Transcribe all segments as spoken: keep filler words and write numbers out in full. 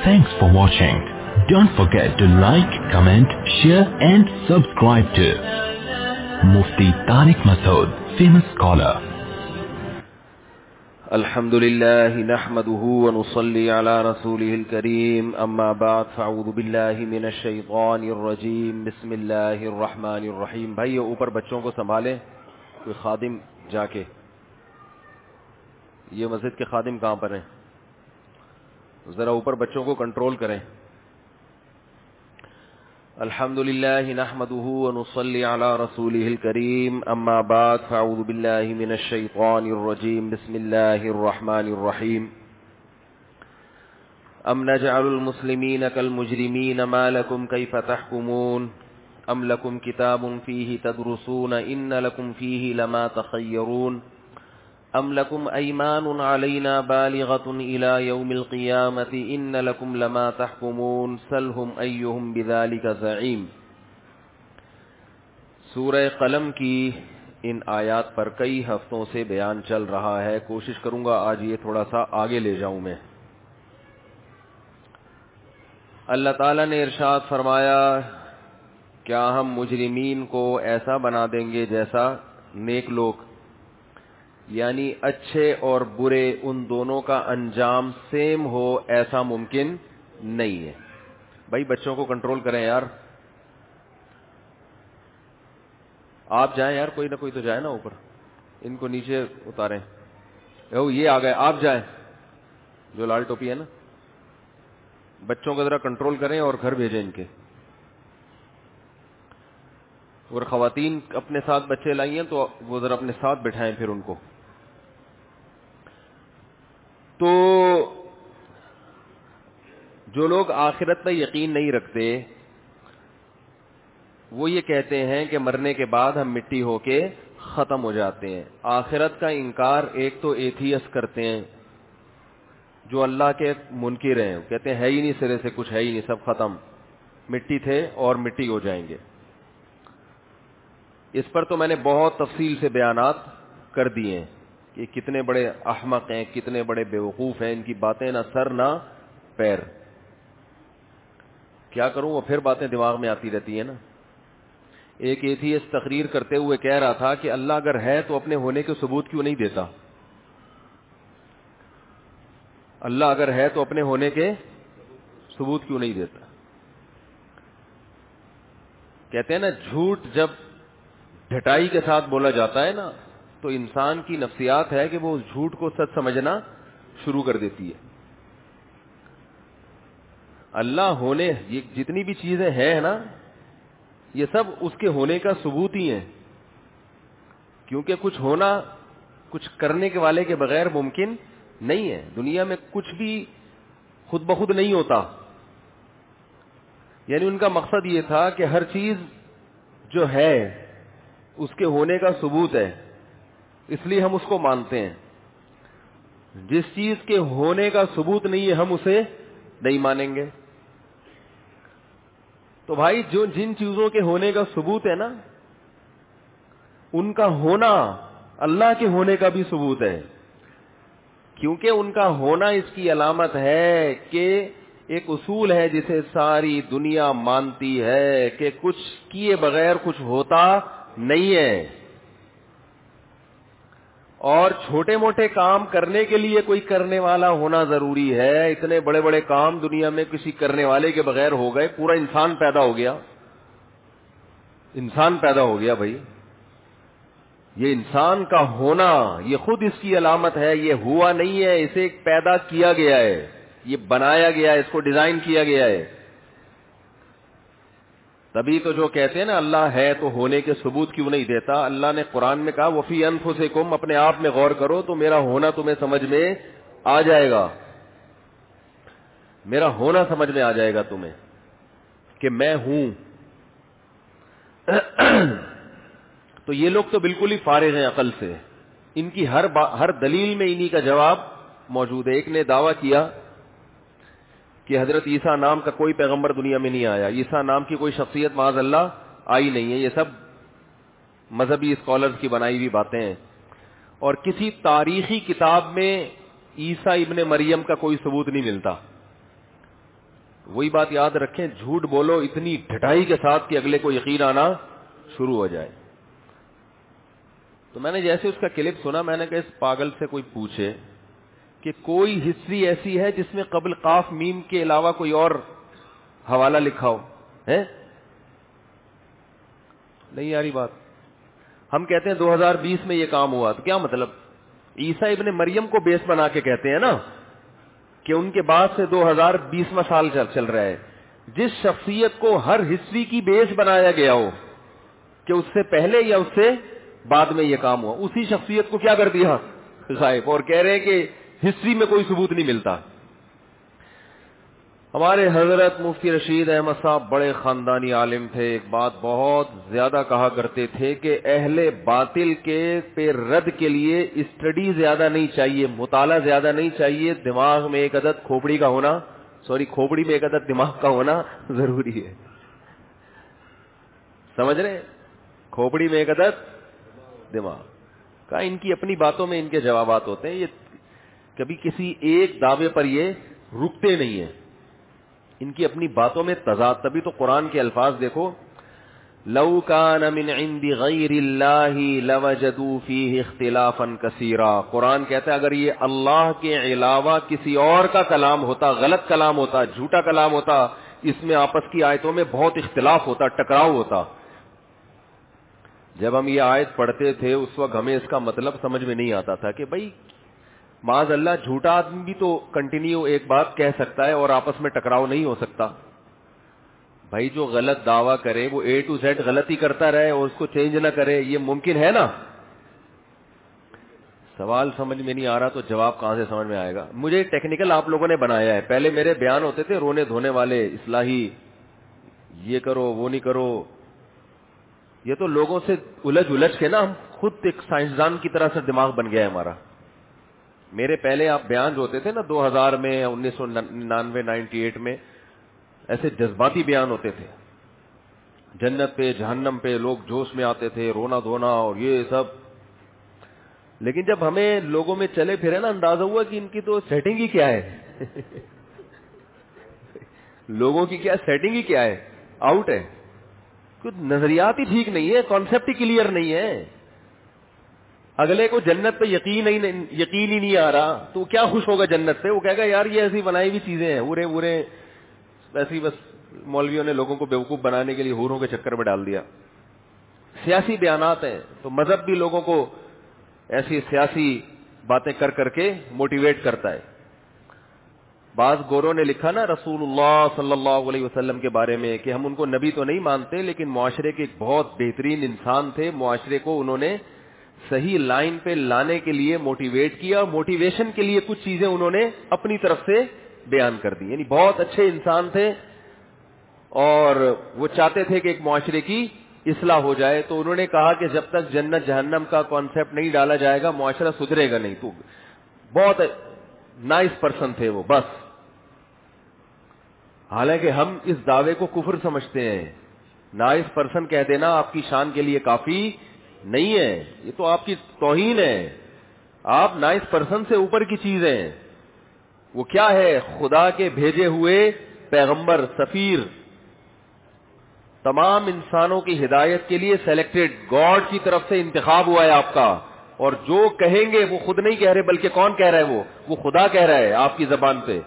Thanks for watching. Don't forget to like, comment, share and subscribe to Mufti Tariq Masood, famous scholar. الحمدللہ نحمده ونصلي على رسوله الكريم اما بعد فاعوذ باللہ من الشیطان الرجیم بسم اللہ الرحمن الرحیم. بھائی اوپر بچوں کو سنبھالیں کوئی خادم جا کے. یہ مسجد کے خادم کہاں پر ہیں؟ ذرا اوپر بچوں کو کنٹرول کریں. الحمدللہ نحمده ونصلي على رسوله الكريم اما بعد فاعوذ باللہ من الشیطان الرجیم بسم اللہ الرحمن الرحیم. ام نجعل المسلمین كالمجرمین ما لكم كيف تحكمون ام لكم كتاب فيه تدرسون ان لكم فيه لما تخيرون ام لكم ايمان علينا بالغة الى يوم القيامة ان لكم لما تحكمون سلهم ايهم بذلك زعيم. سورہ قلم کی ان آیات پر کئی ہفتوں سے بیان چل رہا ہے. کوشش کروں گا آج یہ تھوڑا سا آگے لے جاؤں میں. اللہ تعالیٰ نے ارشاد فرمایا کیا ہم مجرمین کو ایسا بنا دیں گے جیسا نیک لوگ، یعنی اچھے اور برے ان دونوں کا انجام سیم ہو، ایسا ممکن نہیں ہے. بھائی بچوں کو کنٹرول کریں یار. آپ جائیں یار، کوئی نہ کوئی تو جائے نا اوپر. ان کو نیچے اتاریں. او یہ آ گئے، آپ جائیں جو لال ٹوپی ہے نا. بچوں کو ذرا کنٹرول کریں اور گھر بھیجیں ان کے. اور خواتین اپنے ساتھ بچے لائی ہیں تو وہ ذرا اپنے ساتھ بٹھائیں پھر ان کو. تو جو لوگ آخرت پر یقین نہیں رکھتے وہ یہ کہتے ہیں کہ مرنے کے بعد ہم مٹی ہو کے ختم ہو جاتے ہیں. آخرت کا انکار ایک تو ایتھیسٹ کرتے ہیں جو اللہ کے منکر ہیں، کہتے ہیں ہے ہی نہیں، سرے سے کچھ ہے ہی نہیں، سب ختم، مٹی تھے اور مٹی ہو جائیں گے. اس پر تو میں نے بہت تفصیل سے بیانات کر دیے ہیں کہ کتنے بڑے احمق ہیں، کتنے بڑے بیوقوف ہیں. ان کی باتیں نہ سر نہ پیر. کیا کروں، وہ پھر باتیں دماغ میں آتی رہتی ہیں نا. ایک ایتھیسٹ تقریر کرتے ہوئے کہہ رہا تھا کہ اللہ اگر ہے تو اپنے ہونے کے ثبوت کیوں نہیں دیتا؟ اللہ اگر ہے تو اپنے ہونے کے ثبوت کیوں نہیں دیتا؟ کہتے ہیں نا جھوٹ جب ڈھٹائی کے ساتھ بولا جاتا ہے نا تو انسان کی نفسیات ہے کہ وہ اس جھوٹ کو سچ سمجھنا شروع کر دیتی ہے. اللہ ہونے، یہ جتنی بھی چیزیں ہیں نا یہ سب اس کے ہونے کا ثبوت ہی ہیں، کیونکہ کچھ ہونا کچھ کرنے کے والے کے بغیر ممکن نہیں ہے. دنیا میں کچھ بھی خود بخود نہیں ہوتا. یعنی ان کا مقصد یہ تھا کہ ہر چیز جو ہے اس کے ہونے کا ثبوت ہے، اس لیے ہم اس کو مانتے ہیں. جس چیز کے ہونے کا ثبوت نہیں ہے ہم اسے نہیں مانیں گے. تو بھائی جو جن چیزوں کے ہونے کا ثبوت ہے نا ان کا ہونا اللہ کے ہونے کا بھی ثبوت ہے، کیونکہ ان کا ہونا اس کی علامت ہے کہ ایک اصول ہے جسے ساری دنیا مانتی ہے کہ کچھ کیے بغیر کچھ ہوتا نہیں ہے. اور چھوٹے موٹے کام کرنے کے لیے کوئی کرنے والا ہونا ضروری ہے. اتنے بڑے بڑے کام دنیا میں کسی کرنے والے کے بغیر ہو گئے، پورا انسان پیدا ہو گیا. انسان پیدا ہو گیا بھائی. یہ انسان کا ہونا یہ خود اس کی علامت ہے. یہ ہوا نہیں ہے، اسے پیدا کیا گیا ہے، یہ بنایا گیا ہے، اس کو ڈیزائن کیا گیا ہے. تبھی تو جو کہتے ہیں نا اللہ ہے تو ہونے کے ثبوت کیوں نہیں دیتا. اللہ نے قرآن میں کہا وفی انفسکم، اپنے آپ میں غور کرو تو میرا ہونا تمہیں سمجھ میں آ جائے گا. میرا ہونا سمجھ میں آ جائے گا تمہیں کہ میں ہوں. تو یہ لوگ تو بالکل ہی فارغ ہیں عقل سے. ان کی ہر با... ہر دلیل میں انہی کا جواب موجود ہے. ایک نے دعویٰ کیا کہ حضرت عیسیٰ نام کا کوئی پیغمبر دنیا میں نہیں آیا، عیسیٰ نام کی کوئی شخصیت معاذ اللہ آئی نہیں ہے. یہ سب مذہبی اسکالرز کی بنائی ہوئی باتیں ہیں، اور کسی تاریخی کتاب میں عیسیٰ ابن مریم کا کوئی ثبوت نہیں ملتا. وہی بات یاد رکھیں, جھوٹ بولو اتنی ڈھٹائی کے ساتھ کہ اگلے کو یقین آنا شروع ہو جائے. تو میں نے جیسے اس کا کلپ سنا, میں نے کہا اس پاگل سے کوئی پوچھے کہ کوئی ہسٹری ایسی ہے جس میں قبل قاف میم کے علاوہ کوئی اور حوالہ لکھا ہو ہے؟ نہیں یاری بات. ہم کہتے ہیں دو ہزار بیس میں یہ کام ہوا, تو کیا مطلب؟ عیسیٰ ابن مریم کو بیس بنا کے کہتے ہیں نا کہ ان کے بعد سے دو ہزار بیسواں سال چل رہا ہے. جس شخصیت کو ہر ہسٹری کی بیس بنایا گیا ہو کہ اس سے پہلے یا اس سے بعد میں یہ کام ہوا, اسی شخصیت کو کیا کر دیا غائب, اور کہہ رہے ہیں کہ ہسٹری میں کوئی ثبوت نہیں ملتا. ہمارے حضرت مفتی رشید احمد صاحب بڑے خاندانی عالم تھے, ایک بات بہت زیادہ کہا کرتے تھے کہ اہل باطل کے پہ رد کے لیے اسٹڈی زیادہ نہیں چاہیے, مطالعہ زیادہ نہیں چاہیے, دماغ میں ایک عدد کھوپڑی کا ہونا سوری کھوپڑی میں ایک عدد دماغ کا ہونا ضروری ہے. سمجھ رہے؟ کھوپڑی میں ایک عدد دماغ کا. ان کی اپنی باتوں میں ان کے جوابات ہوتے ہیں, یہ کبھی کسی ایک دعوے پر یہ رکتے نہیں ہیں, ان کی اپنی باتوں میں تضاد. تبھی تو قرآن کے الفاظ دیکھو, لو کان من عند غیر اللہ لوجدوا فیہ اختلافا کثیرا. قرآن کہتا ہے اگر یہ اللہ کے علاوہ کسی اور کا کلام ہوتا, غلط کلام ہوتا, جھوٹا کلام ہوتا, اس میں آپس کی آیتوں میں بہت اختلاف ہوتا, ٹکراؤ ہوتا. جب ہم یہ آیت پڑھتے تھے اس وقت ہمیں اس کا مطلب سمجھ میں نہیں آتا تھا کہ بھائی معاذ اللہ جھوٹا آدمی بھی تو کنٹینیو ایک بات کہہ سکتا ہے اور آپس میں ٹکراؤ نہیں ہو سکتا. بھائی جو غلط دعویٰ کرے وہ اے ٹو زیڈ غلطی کرتا رہے اور اس کو چینج نہ کرے, یہ ممکن ہے نا؟ سوال سمجھ میں نہیں آ رہا تو جواب کہاں سے سمجھ میں آئے گا؟ مجھے ٹیکنیکل آپ لوگوں نے بنایا ہے. پہلے میرے بیان ہوتے تھے رونے دھونے والے, اصلاحی, یہ کرو وہ نہیں کرو. یہ تو لوگوں سے الجھ الجھ کے نا ہم خود ایک سائنسدان کی طرح سے دماغ بن گیا ہے ہمارا. میرے پہلے آپ بیان جو ہوتے تھے نا دو ہزار میں, انیس سو ننانوے نائنٹی ایٹ میں, ایسے جذباتی بیان ہوتے تھے, جنت پہ جہنم پہ لوگ جوش میں آتے تھے, رونا دھونا اور یہ سب. لیکن جب ہمیں لوگوں میں چلے پھرے نا اندازہ ہوا کہ ان کی تو سیٹنگ ہی کیا ہے لوگوں کی کیا سیٹنگ ہی کیا ہے, آؤٹ ہے. کچھ نظریات ہی ٹھیک نہیں ہے, کانسیپٹ ہی کلیئر نہیں ہے. اگلے کو جنت پہ یقین ہی یقین ہی نہیں آ رہا تو کیا خوش ہوگا جنت پہ؟ وہ کہے گا یار یہ ایسی بنائی ہوئی چیزیں ہیں, اورے اورے ایسی, بس مولویوں نے لوگوں کو بیوقوف بنانے کے لیے حوروں کے چکر میں ڈال دیا. سیاسی بیانات ہیں تو مذہب بھی لوگوں کو ایسی سیاسی باتیں کر کر کے موٹیویٹ کرتا ہے. بعض گوروں نے لکھا نا رسول اللہ صلی اللہ علیہ وسلم کے بارے میں کہ ہم ان کو نبی تو نہیں مانتے لیکن معاشرے کے ایک بہت بہترین انسان تھے, معاشرے کو انہوں نے صحیح لائن پہ لانے کے لیے موٹیویٹ کیا, موٹیویشن کے لیے کچھ چیزیں انہوں نے اپنی طرف سے بیان کر دی. یعنی بہت اچھے انسان تھے اور وہ چاہتے تھے کہ ایک معاشرے کی اصلاح ہو جائے. تو انہوں نے کہا کہ جب تک جنت جہنم کا کانسیپٹ نہیں ڈالا جائے گا معاشرہ سدھرے گا نہیں. تو بہت نائس پرسن تھے وہ بس. حالانکہ ہم اس دعوے کو کفر سمجھتے ہیں. نائس پرسن کہہ دینا آپ کی شان کے لیے کافی نہیں ہے, یہ تو آپ کی توہین ہے. آپ نائس پرسن سے اوپر کی چیز ہیں. وہ کیا ہے؟ خدا کے بھیجے ہوئے پیغمبر, سفیر, تمام انسانوں کی ہدایت کے لیے سلیکٹڈ, گاڈ کی طرف سے انتخاب ہوا ہے آپ کا. اور جو کہیں گے وہ خود نہیں کہہ رہے بلکہ کون کہہ رہا ہے؟ وہ وہ خدا کہہ رہا ہے آپ کی زبان پہ.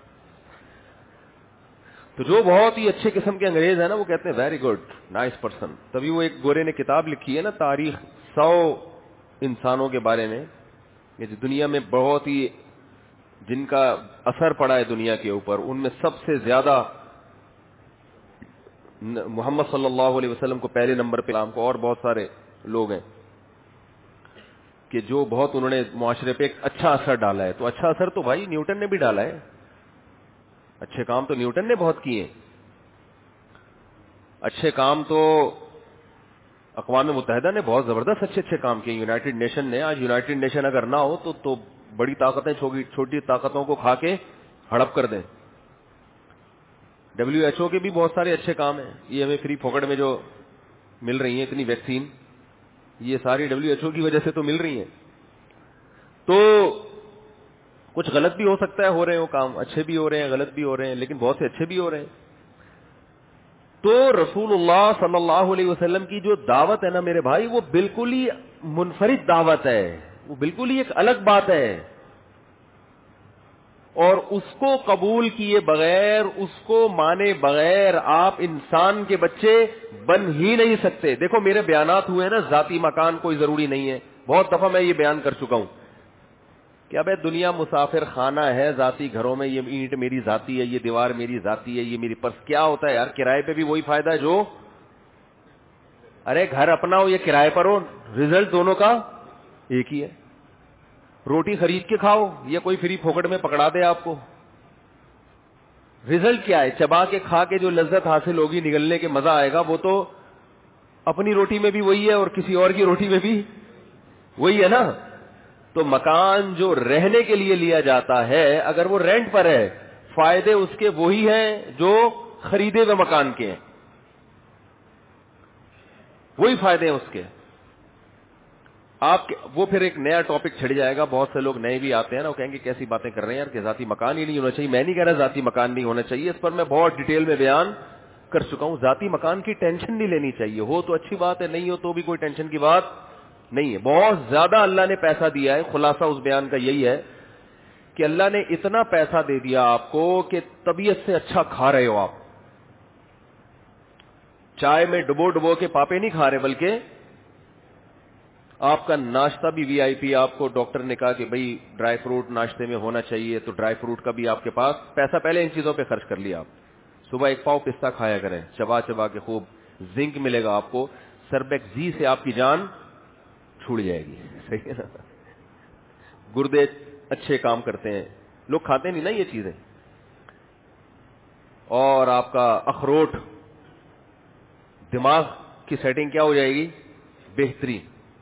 تو جو بہت ہی اچھے قسم کے انگریز ہیں نا وہ کہتے ہیں ویری گڈ, نائس پرسن. تبھی وہ ایک گورے نے کتاب لکھی ہے نا تاریخ سو انسانوں کے بارے میں, یہ جو دنیا میں بہت ہی جن کا اثر پڑا ہے دنیا کے اوپر, ان میں سب سے زیادہ محمد صلی اللہ علیہ وسلم کو پہلے نمبر پہ, نام کو اور بہت سارے لوگ ہیں کہ جو بہت انہوں نے معاشرے پہ ایک اچھا اثر ڈالا ہے. تو اچھا اثر تو بھائی نیوٹن نے بھی ڈالا ہے, اچھے کام تو نیوٹن نے بہت کیے. اچھے کام تو اقوام متحدہ نے بہت زبردست اچھے اچھے کام کیے. یونائٹڈ نیشن نے, آج یونائٹڈ نیشن اگر نہ ہو تو تو بڑی طاقتیں چھوٹی طاقتوں کو کھا کے ہڑپ کر دیں. ڈبلیو ایچ او کے بھی بہت سارے اچھے کام ہیں. یہ ہمیں فری پھوکٹ میں جو مل رہی ہیں اتنی ویکسین, یہ ساری ڈبلیو ایچ او کی وجہ سے تو مل رہی ہیں. تو کچھ غلط بھی ہو سکتا ہے, ہو رہے ہو کام, اچھے بھی ہو رہے ہیں, غلط بھی ہو رہے ہیں, لیکن بہت سے اچھے بھی ہو رہے ہیں. تو رسول اللہ صلی اللہ علیہ وسلم کی جو دعوت ہے نا میرے بھائی, وہ بالکل ہی منفرد دعوت ہے, وہ بالکل ہی ایک الگ بات ہے, اور اس کو قبول کیے بغیر, اس کو مانے بغیر آپ انسان کے بچے بن ہی نہیں سکتے. دیکھو میرے بیانات ہوئے ہیں نا, ذاتی مکان کوئی ضروری نہیں ہے, بہت دفعہ میں یہ بیان کر چکا ہوں کہ اب دنیا مسافر خانہ ہے, ذاتی گھروں میں یہ اینٹ میری ذاتی ہے, یہ دیوار میری ذاتی ہے, یہ میری پرس. کیا ہوتا ہے یار, کرائے پہ بھی وہی فائدہ ہے جو, ارے گھر اپنا ہو یا کرائے پر ہو, ریزلٹ دونوں کا ایک ہی ہے. روٹی خرید کے کھاؤ یا کوئی فری پھوکٹ میں پکڑا دے آپ کو, ریزلٹ کیا ہے؟ چبا کے کھا کے جو لذت حاصل ہوگی, نگلنے کے مزہ آئے گا, وہ تو اپنی روٹی میں بھی وہی ہے اور کسی اور کی روٹی میں بھی وہی ہے نا. تو مکان جو رہنے کے لیے لیا جاتا ہے, اگر وہ رینٹ پر ہے, فائدے اس کے وہی ہیں جو خریدے ہوئے مکان کے ہیں, وہی فائدے ہیں اس کے. آپ کے وہ پھر ایک نیا ٹاپک چھڑ جائے گا, بہت سے لوگ نئے بھی آتے ہیں نا, وہ کہیں گے کیسی باتیں کر رہے ہیں یار کہ ذاتی مکان ہی نہیں ہونا چاہیے. میں نہیں کہہ رہا ذاتی مکان نہیں ہونا چاہیے, اس پر میں بہت ڈیٹیل میں بیان کر چکا ہوں. ذاتی مکان کی ٹینشن نہیں لینی چاہیے, ہو تو اچھی بات ہے, نہیں ہو تو بھی کوئی ٹینشن کی بات نہیں ہے. بہت زیادہ اللہ نے پیسہ دیا ہے. خلاصہ اس بیان کا یہی ہے کہ اللہ نے اتنا پیسہ دے دیا آپ کو کہ طبیعت سے اچھا کھا رہے ہو آپ. چائے میں ڈبو ڈبو کے پاپے نہیں کھا رہے, بلکہ آپ کا ناشتہ بھی وی آئی پی. آپ کو ڈاکٹر نے کہا کہ بھئی ڈرائی فروٹ ناشتے میں ہونا چاہیے, تو ڈرائی فروٹ کا بھی آپ کے پاس پیسہ پہلے ان چیزوں پہ خرچ کر لیا. آپ صبح ایک پاؤ پستہ کھایا کریں, چبا چبا کے خوب, زنک ملے گا آپ کو. سربیکزی سے آپ کی جان چھوٹ جائے گی, صحیح ہے نا. گردے اچھے کام کرتے ہیں, لوگ کھاتے نہیں نا یہ چیزیں. اور آپ کا اخروٹ, دماغ کی سیٹنگ کیا ہو جائے گی, بہترین.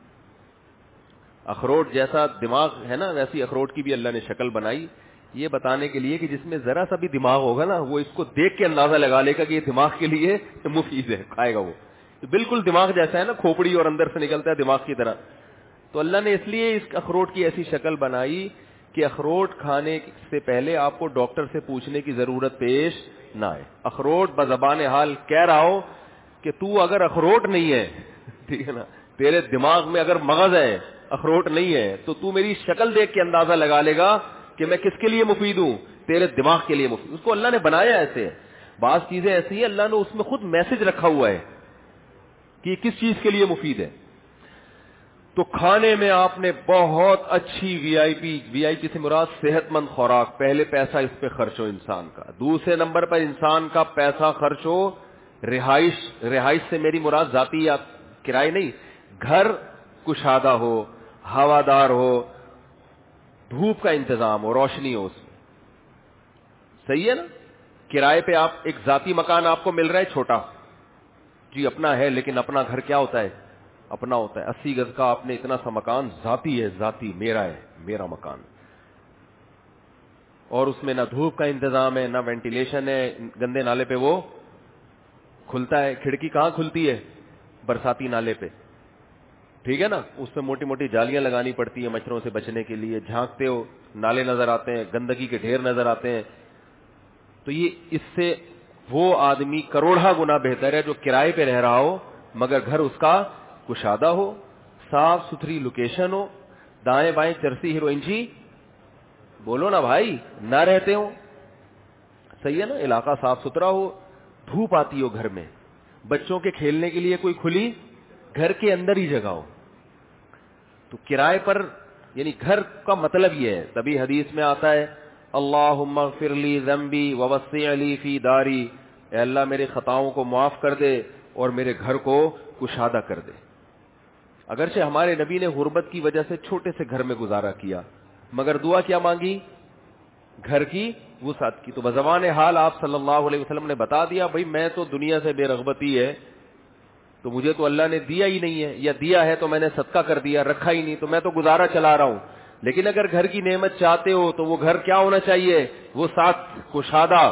اخروٹ جیسا دماغ ہے نا, ویسی اخروٹ کی بھی اللہ نے شکل بنائی, یہ بتانے کے لیے کہ جس میں ذرا سا بھی دماغ ہوگا نا, وہ اس کو دیکھ کے اندازہ لگا لے گا کہ یہ دماغ کے لیے مفید ہے, کھائے گا وہ. بالکل دماغ جیسا ہے نا, کھوپڑی اور اندر سے نکلتا ہے دماغ کی طرح. تو اللہ نے اس لیے اس اخروٹ کی ایسی شکل بنائی کہ اخروٹ کھانے سے پہلے آپ کو ڈاکٹر سے پوچھنے کی ضرورت پیش نہ آئے. اخروٹ بزبان حال کہہ رہا ہو کہ تو اگر اخروٹ نہیں ہے, ٹھیک ہے نا, تیرے دماغ میں اگر مغز ہے, اخروٹ نہیں ہے, تو تو میری شکل دیکھ کے اندازہ لگا لے گا کہ میں کس کے لیے مفید ہوں, تیرے دماغ کے لیے مفید. اس کو اللہ نے بنایا ایسے. بعض چیزیں ایسی ہیں اللہ نے اس میں خود میسج رکھا ہوا ہے کہ کس چیز کے لیے مفید ہے. تو کھانے میں آپ نے بہت اچھی وی آئی پی, وی آئی پی سے مراد صحت مند خوراک, پہلے پیسہ اس پہ خرچ ہو انسان کا. دوسرے نمبر پر انسان کا پیسہ خرچ ہو رہائش. رہائش سے میری مراد ذاتی یا کرائے نہیں, گھر کشادہ ہو, ہوادار ہو, دھوپ کا انتظام ہو, روشنی ہو اس میں. صحیح ہے نا. کرائے پہ آپ ایک ذاتی مکان آپ کو مل رہا ہے چھوٹا, جی اپنا ہے, لیکن اپنا گھر کیا ہوتا ہے, اپنا ہوتا ہے. اسی گز کا آپ نے اتنا سا مکان ذاتی ہے, ذاتی میرا ہے, میرا مکان, اور اس میں نہ دھوپ کا انتظام ہے, نہ وینٹیلیشن ہے, گندے نالے پہ وہ کھلتا ہے. کھڑکی کہاں کھلتی ہے, برساتی نالے پہ, ٹھیک ہے نا. اس پہ موٹی موٹی جالیاں لگانی پڑتی ہیں مچھروں سے بچنے کے لیے. جھانکتے ہو نالے نظر آتے ہیں, گندگی کے ڈھیر نظر آتے ہیں. تو یہ اس سے وہ آدمی کروڑا گنا بہتر ہے جو کرائے پہ رہ رہا ہو مگر گھر اس کا کشادہ ہو, صاف ستھری لوکیشن ہو, دائیں بائیں چرسی ہیروئنجی بولو نا بھائی نہ رہتے ہو. صحیح ہے نا. علاقہ صاف ستھرا ہو, دھوپ آتی ہو گھر میں, بچوں کے کھیلنے کے لیے کوئی کھلی گھر کے اندر ہی جگہ ہو. تو کرائے پر یعنی گھر کا مطلب یہ ہے. تبھی حدیث میں آتا ہے اللہم اغفر لی ذنبی ووسع لی فی داری, اے اللہ میرے خطاؤں کو معاف کر دے اور میرے گھر کو کشادہ کر دے. اگرچہ ہمارے نبی نے غربت کی وجہ سے چھوٹے سے گھر میں گزارا کیا, مگر دعا کیا مانگی, گھر کی وسعت کی. تو بزبان حال آپ صلی اللہ علیہ وسلم نے بتا دیا بھئی میں تو دنیا سے بے رغبتی ہے, تو مجھے تو اللہ نے دیا ہی نہیں ہے, یا دیا ہے تو میں نے صدقہ کر دیا, رکھا ہی نہیں, تو میں تو گزارا چلا رہا ہوں. لیکن اگر گھر کی نعمت چاہتے ہو تو وہ گھر کیا ہونا چاہیے, وہ ساتھ کشادہ.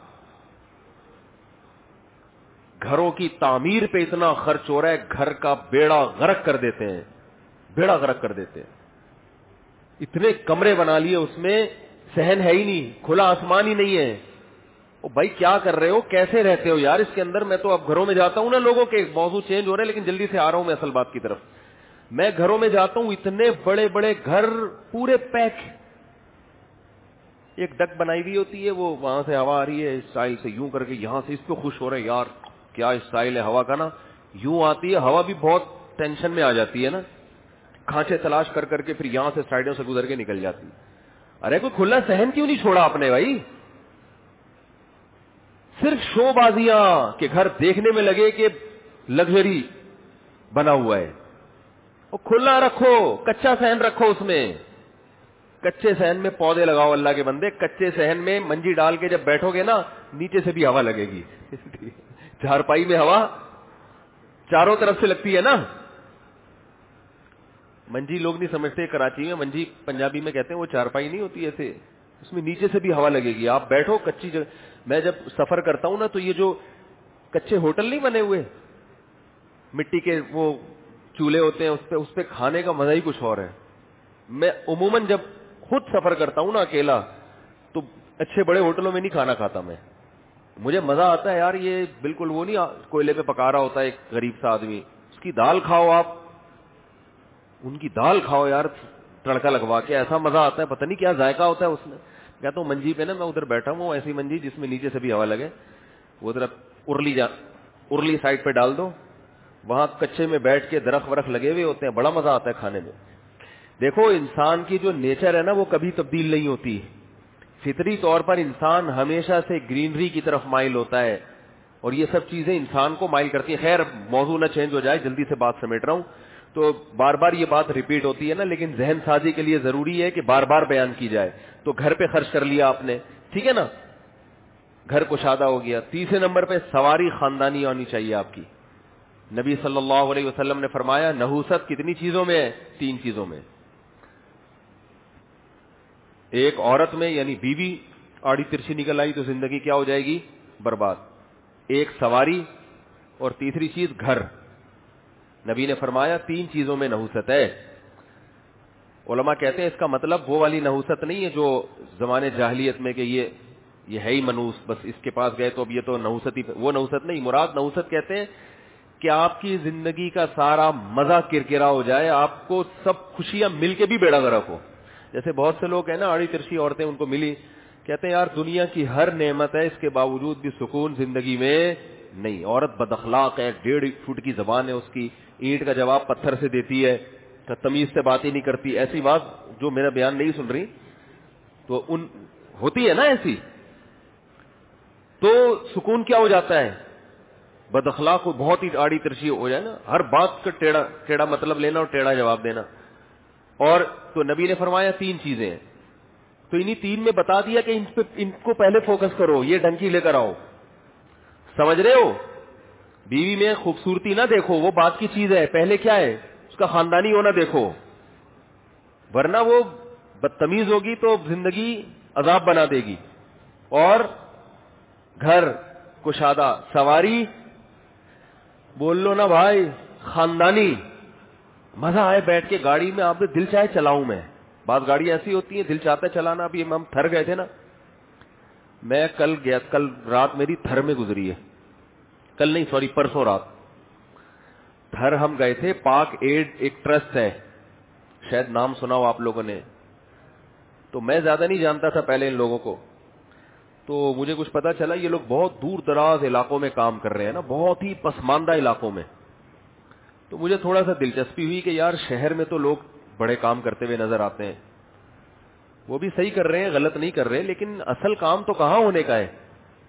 گھروں کی تعمیر پہ اتنا خرچ ہو رہا ہے, گھر کا بیڑا غرق کر دیتے ہیں, بیڑا غرق کر دیتے ہیں. اتنے کمرے بنا لیے اس میں صحن ہے ہی نہیں, کھلا آسمان ہی نہیں ہے. او بھائی کیا کر رہے ہو, کیسے رہتے ہو یار اس کے اندر؟ میں تو اب گھروں میں جاتا ہوں نا, لوگوں کے موضوع چینج ہو رہے ہیں لیکن جلدی سے آ رہا ہوں میں اصل بات کی طرف. میں گھروں میں جاتا ہوں, اتنے بڑے بڑے گھر پورے پیک, ایک ڈک بنائی ہوئی ہوتی ہے, وہ وہاں سے ہوا آ رہی ہے اسٹائل سے یوں کر کے, یہاں سے اس پہ خوش ہو رہے ہیں یار کیا اسٹائل ہے ہوا کا نا, یوں آتی ہے ہوا بھی بہت ٹینشن میں آ جاتی ہے نا, کھانچے تلاش کر کر کے پھر یہاں سے سائڈوں سے گزر کے نکل جاتی. ارے کوئی کھلا صحن کیوں نہیں چھوڑا آپ نے بھائی؟ صرف شو بازیاں کہ گھر دیکھنے میں لگے کہ لگژری بنا ہوا ہے. وہ کھلا رکھو, کچا صحن رکھو, اس میں کچے صحن میں پودے لگاؤ اللہ کے بندے. کچے صحن میں منجی ڈال کے جب بیٹھو گے نا نیچے سے بھی ہوا لگے گی. چارپائی میں ہوا چاروں طرف سے لگتی ہے نا. منجی لوگ نہیں سمجھتے, کراچی میں منجی پنجابی میں کہتے ہیں, وہ چارپائی نہیں ہوتی ایسے, اس میں نیچے سے بھی ہوا لگے گی. آپ بیٹھو کچی جگہ. میں جب سفر کرتا ہوں نا تو یہ جو کچے ہوٹل نہیں بنے ہوئے مٹی کے, وہ چولہے ہوتے ہیں, اس پہ اس پہ کھانے کا مزہ ہی کچھ اور ہے. میں عموماً جب خود سفر کرتا ہوں نا اکیلا تو اچھے بڑے ہوٹلوں میں نہیں کھانا کھاتا میں, مجھے مزہ آتا ہے یار. یہ بالکل وہ نہیں کوئلے پہ پکا رہا ہوتا ہے ایک غریب سا آدمی, اس کی دال کھاؤ, آپ ان کی دال کھاؤ یار تڑکا لگوا کے, ایسا مزہ آتا ہے, پتہ نہیں کیا ذائقہ ہوتا ہے اس میں. کہتا ہوں منجی پہ نا, میں ادھر بیٹھا ہوں ایسی منجی جس میں نیچے سے بھی ہوا لگے, وہ ادھر ارلی جا ارلی سائڈ پہ ڈال دو, وہاں کچے میں بیٹھ کے درخت ورخ لگے ہوئے ہوتے ہیں, بڑا مزہ آتا ہے کھانے میں. دیکھو انسان کی جو نیچر ہے نا وہ کبھی تبدیل نہیں ہوتی. فطری طور پر انسان ہمیشہ سے گرینری کی طرف مائل ہوتا ہے, اور یہ سب چیزیں انسان کو مائل کرتی ہیں. خیر موضوع نہ چینج ہو جائے, جلدی سے بات سمیٹ رہا ہوں, تو بار بار یہ بات ریپیٹ ہوتی ہے نا, لیکن ذہن سازی کے لیے ضروری ہے کہ بار بار بیان کی جائے. تو گھر پہ خرچ کر لیا آپ نے, ٹھیک ہے نا, گھر کشادہ ہو گیا. تیسرے نمبر پہ سواری خاندانی ہونی چاہیے آپ کی. نبی صلی اللہ علیہ وسلم نے فرمایا نحوست کتنی چیزوں میں ہے؟ تین چیزوں میں. ایک عورت میں یعنی بیوی آڑی ترچھی نکل آئی تو زندگی کیا ہو جائے گی؟ برباد. ایک سواری, اور تیسری چیز گھر. نبی نے فرمایا تین چیزوں میں نحوست ہے. علماء کہتے ہیں اس کا مطلب وہ والی نحوست نہیں ہے جو زمانے جاہلیت میں کہ یہ یہ ہے ہی منوس, بس اس کے پاس گئے تو اب یہ تو نحوست ہی, وہ نحوست نہیں. مراد نحوست کہتے ہیں کہ آپ کی زندگی کا سارا مزہ کرکرا ہو جائے, آپ کو سب خوشیاں مل کے بھی بیڑا غرق ہو. جیسے بہت سے لوگ ہیں نا آڑی ترچھی عورتیں ان کو ملی, کہتے ہیں یار دنیا کی ہر نعمت ہے, اس کے باوجود بھی سکون زندگی میں نہیں. عورت بد اخلاق ہے, ڈیڑھ فٹ کی زبان ہے اس کی, اینٹ کا جواب پتھر سے دیتی ہے, تمیز سے بات ہی نہیں کرتی. ایسی بات جو میرا بیان نہیں سن رہی تو ان ہوتی ہے نا ایسی, تو سکون کیا ہو جاتا ہے؟ بد اخلاق کو بہت ہی آڑی ترچھی ہو جائے نا, ہر بات کا ٹیڑھا ٹیڑھا مطلب لینا اور ٹیڑھا جواب دینا. اور تو نبی نے فرمایا تین چیزیں ہیں, تو انہی تین میں بتا دیا کہ ان پہ ان کو پہلے فوکس کرو, یہ ڈنکی لے کر آؤ. سمجھ رہے ہو؟ بیوی میں خوبصورتی نہ دیکھو, وہ بات کی چیز ہے, پہلے کیا ہے اس کا خاندانی ہونا دیکھو, ورنہ وہ بدتمیز ہوگی تو زندگی عذاب بنا دے گی. اور گھر کشادہ, سواری بول لو نا بھائی خاندانی, مزہ آئے بیٹھ کے گاڑی میں, آپ نے دل چاہے چلاؤں میں. بعض گاڑی ایسی ہوتی ہیں دل چاہتا ہے چلانا. اب یہ ہم تھر گئے تھے نا, میں کل گیا, کل رات میری تھر میں گزری ہے, کل نہیں سوری پرسوں رات. تھر ہم گئے تھے, پاک ایڈ ایک ٹرسٹ ہے, شاید نام سنا ہو آپ لوگوں نے, تو میں زیادہ نہیں جانتا تھا پہلے ان لوگوں کو, تو مجھے کچھ پتا چلا یہ لوگ بہت دور دراز علاقوں میں کام کر رہے ہیں نا, بہت ہی پسماندہ علاقوں میں. تو مجھے تھوڑا سا دلچسپی ہوئی کہ یار شہر میں تو لوگ بڑے کام کرتے ہوئے نظر آتے ہیں, وہ بھی صحیح کر رہے ہیں, غلط نہیں کر رہے, لیکن اصل کام تو کہاں ہونے کا ہے؟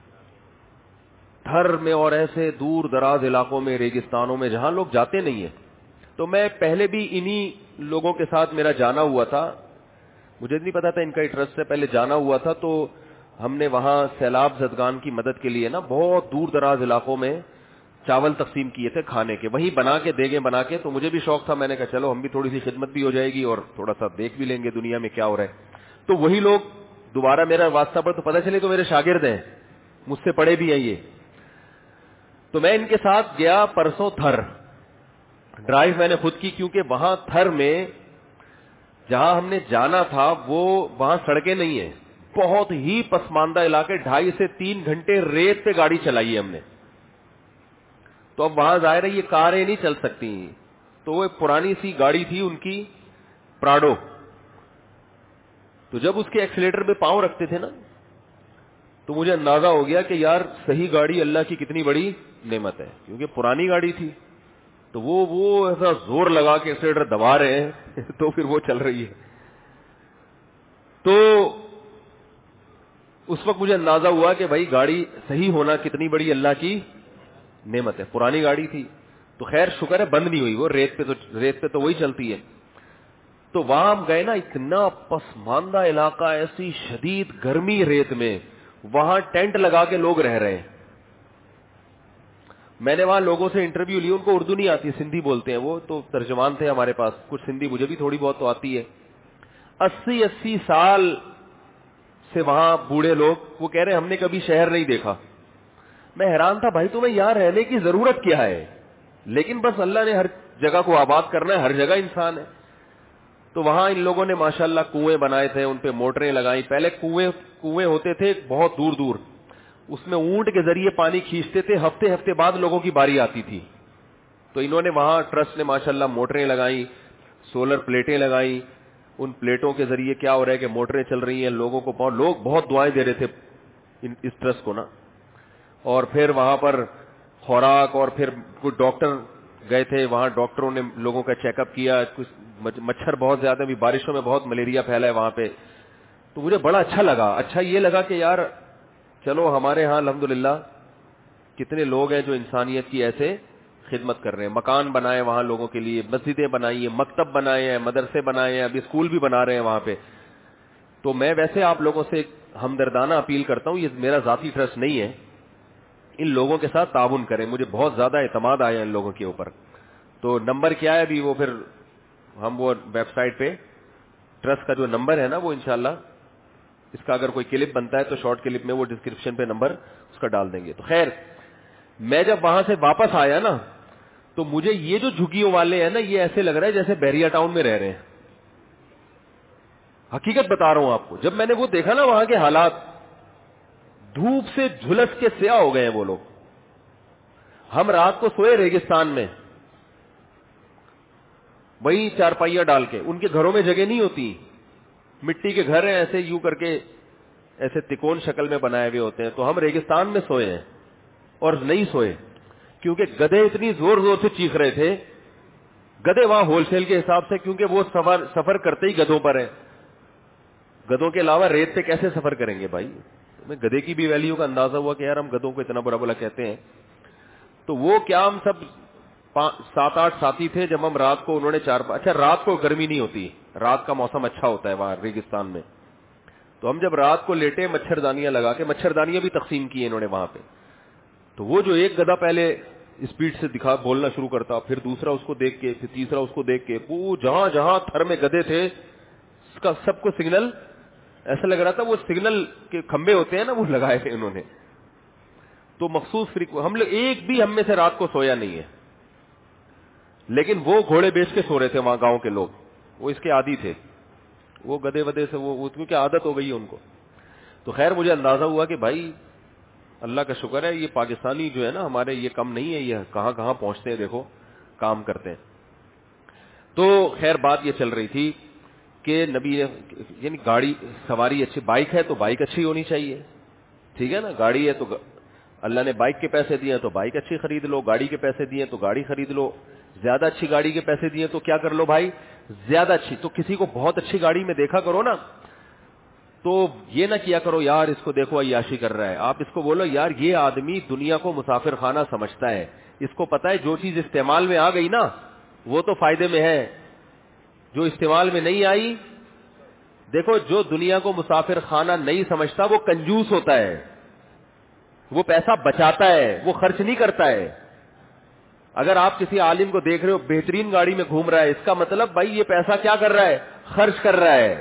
تھر میں اور ایسے دور دراز علاقوں میں, ریگستانوں میں, جہاں لوگ جاتے نہیں ہیں. تو میں پہلے بھی انہی لوگوں کے ساتھ میرا جانا ہوا تھا, مجھے نہیں پتا تھا ان کا انٹرسٹ سے, پہلے جانا ہوا تھا. تو ہم نے وہاں سیلاب زدگان کی مدد کے لیے نا بہت دور دراز علاقوں میں چاول تقسیم کیے تھے کھانے کے, وہیں بنا کے دیگیں بنا کے. تو مجھے بھی شوق تھا, میں نے کہا چلو ہم بھی تھوڑی سی خدمت بھی ہو جائے گی اور تھوڑا سا دیکھ بھی لیں گے دنیا میں کیا ہو رہا ہے. تو وہی لوگ دوبارہ میرا واسطہ پڑ تو پتہ چلے تو میرے شاگرد ہیں, مجھ سے پڑھے بھی ہیں یہ. تو میں ان کے ساتھ گیا پرسوں تھر, ڈرائیو میں نے خود کی, کیونکہ وہاں تھر میں جہاں ہم نے جانا تھا وہ وہاں سڑکیں نہیں ہیں, بہت ہی پسماندہ علاقے, ڈھائی سے تین گھنٹے ریت پہ گاڑی چلائی ہے ہم نے. تو اب وہاں ظاہر ہے یہ کاریں نہیں چل سکتی, تو وہ ایک پرانی سی گاڑی تھی ان کی پراڈو, تو جب اس کے ایکسیلیٹر پہ پاؤں رکھتے تھے نا تو مجھے اندازہ ہو گیا کہ یار صحیح گاڑی اللہ کی کتنی بڑی نعمت ہے, کیونکہ پرانی گاڑی تھی تو وہ وہ ایسا زور لگا کے ایکسیلیٹر دبا رہے ہیں تو پھر وہ چل رہی ہے. تو اس وقت مجھے اندازہ ہوا کہ بھائی گاڑی صحیح ہونا کتنی بڑی اللہ کی نعمت ہے. پرانی گاڑی تھی تو خیر شکر ہے بند نہیں ہوئی, وہ ریت پہ تو ریت پہ تو وہی چلتی ہے. تو وہاں ہم گئے نا, اتنا پسماندہ علاقہ, ایسی شدید گرمی ریت میں, وہاں ٹینٹ لگا کے لوگ رہ رہے ہیں. میں نے وہاں لوگوں سے انٹرویو لی, ان کو اردو نہیں آتی, سندھی بولتے ہیں وہ, تو ترجمان تھے ہمارے پاس, کچھ سندھی مجھے بھی تھوڑی بہت تو آتی ہے. اسی اسی سال سے وہاں بوڑھے لوگ, وہ کہہ رہے ہم نے کبھی شہر نہیں دیکھا. میں حیران تھا بھائی تمہیں یہاں رہنے کی ضرورت کیا ہے, لیکن بس اللہ نے ہر جگہ کو آباد کرنا ہے, ہر جگہ انسان ہے. تو وہاں ان لوگوں نے ماشاءاللہ کنویں بنائے تھے, ان پہ موٹریں لگائیں. پہلے کنویں کنویں ہوتے تھے بہت دور دور, اس میں اونٹ کے ذریعے پانی کھینچتے تھے, ہفتے ہفتے بعد لوگوں کی باری آتی تھی. تو انہوں نے وہاں ٹرسٹ نے ماشاءاللہ موٹریں لگائیں, سولر پلیٹیں لگائیں. ان پلیٹوں کے ذریعے کیا ہو رہا ہے کہ موٹریں چل رہی ہیں, لوگوں کو بہت لوگ بہت دعائیں دے رہے تھے اس ٹرسٹ کو نا. اور پھر وہاں پر خوراک, اور پھر کچھ ڈاکٹر گئے تھے وہاں, ڈاکٹروں نے لوگوں کا چیک اپ کیا. کچھ مچھر بہت زیادہ, بھی بارشوں میں بہت ملیریا پھیلا ہے وہاں پہ. تو مجھے بڑا اچھا لگا. اچھا یہ لگا کہ یار چلو ہمارے ہاں الحمدللہ کتنے لوگ ہیں جو انسانیت کی ایسے خدمت کر رہے ہیں. مکان بنائے وہاں لوگوں کے لیے, مسجدیں بنائی ہیں, مکتب بنائے ہیں, مدرسے بنائے ہیں, ابھی اسکول بھی بنا رہے ہیں وہاں پہ. تو میں ویسے آپ لوگوں سے ہمدردانہ اپیل کرتا ہوں, یہ میرا ذاتی ٹرسٹ نہیں ہے, ان لوگوں کے ساتھ تعاون کریں. مجھے بہت زیادہ اعتماد آیا ان لوگوں کے اوپر. تو نمبر کیا ہے ابھی, وہ پھر ہم وہ ویب سائٹ پہ ٹرسٹ کا جو نمبر ہے نا, وہ انشاءاللہ اس کا اگر کوئی کلپ بنتا ہے تو شارٹ کلپ میں وہ ڈسکرپشن پہ نمبر اس کا ڈال دیں گے. تو خیر میں جب وہاں سے واپس آیا نا تو مجھے یہ جو جھگیوں والے ہیں نا, یہ ایسے لگ رہا ہے جیسے بحریہ ٹاؤن میں رہ رہے ہیں. حقیقت بتا رہا ہوں آپ کو, جب میں نے وہ دیکھا نا وہاں کے حالات, دھوپ سے جھلس کے سیاہ ہو گئے ہیں وہ لوگ. ہم رات کو سوئے ریگستان میں, وہی چارپائیاں ڈال کے, ان کے گھروں میں جگہ نہیں ہوتی, مٹی کے گھر ہیں ایسے یوں کر کے, ایسے تکون شکل میں بنائے ہوئے ہوتے ہیں. تو ہم ریگستان میں سوئے ہیں, اور نہیں سوئے کیونکہ گدھے اتنی زور زور سے چیخ رہے تھے. گدھے وہاں ہول سیل کے حساب سے, کیونکہ وہ سفر سفر کرتے ہی گدھوں پر ہیں, گدھوں کے علاوہ ریت پہ کیسے سفر کریں گے بھائی. میں گدھے کی بھی ویلیو کا اندازہ ہوا کہ یار ہم گدھوں کو اتنا برا بلا کہتے ہیں. تو وہ کیا ہم سب سات آٹھ ساتھی تھے, جب ہم رات کو, انہوں نے چار, اچھا رات کو گرمی نہیں ہوتی, رات کا موسم اچھا ہوتا ہے وہاں ریگستان میں. تو ہم جب رات کو لیٹے, مچھردانیاں لگا کے, مچھردانیاں بھی تقسیم کی انہوں نے وہاں پہ. تو وہ جو ایک گدھا پہلے اسپیڈ سے دکھا بولنا شروع کرتا, پھر دوسرا اس کو دیکھ کے, پھر تیسرا اس کو دیکھ کے, وہ جہاں جہاں تھر میں گدھے تھے اس کا سب کو سگنل, ایسا لگ رہا تھا وہ سگنل کے کھمبے ہوتے ہیں نا, وہ لگائے تھے انہوں نے. تو مخصوص فریق, ہم لوگ ایک بھی ہم میں سے رات کو سویا نہیں ہے, لیکن وہ گھوڑے بیچ کے سو رہے تھے وہاں گاؤں کے لوگ, وہ اس کے عادی تھے, وہ گدھے ودے سے وہ کیونکہ عادت ہو گئی ان کو. تو خیر مجھے اندازہ ہوا کہ بھائی اللہ کا شکر ہے, یہ پاکستانی جو ہے نا ہمارے, یہ کم نہیں ہے, یہ کہاں کہاں پہنچتے ہیں, دیکھو کام کرتے ہیں. تو خیر بات یہ چل رہی تھی کہ نبی, یعنی گاڑی سواری اچھی, بائک ہے تو بائک اچھی ہونی چاہیے, ٹھیک ہے نا. گاڑی ہے تو اللہ نے بائک کے پیسے دیے تو بائک اچھی خرید لو, گاڑی کے پیسے دیے تو گاڑی خرید لو. زیادہ اچھی گاڑی کے پیسے دیے تو کیا کر لو بھائی, زیادہ اچھی. تو کسی کو بہت اچھی گاڑی میں دیکھا کرو نا, تو یہ نہ کیا کرو یار اس کو دیکھو عیاشی کر رہا ہے. آپ اس کو بولو یار یہ آدمی دنیا کو مسافر خانہ سمجھتا ہے, اس کو پتا ہے جو چیز استعمال میں آ گئی نا وہ تو فائدے میں ہے, جو استعمال میں نہیں آئی, دیکھو جو دنیا کو مسافر خانہ نہیں سمجھتا وہ کنجوس ہوتا ہے, وہ پیسہ بچاتا ہے, وہ خرچ نہیں کرتا ہے. اگر آپ کسی عالم کو دیکھ رہے ہو بہترین گاڑی میں گھوم رہا ہے, اس کا مطلب بھائی یہ پیسہ کیا کر رہا ہے, خرچ کر رہا ہے.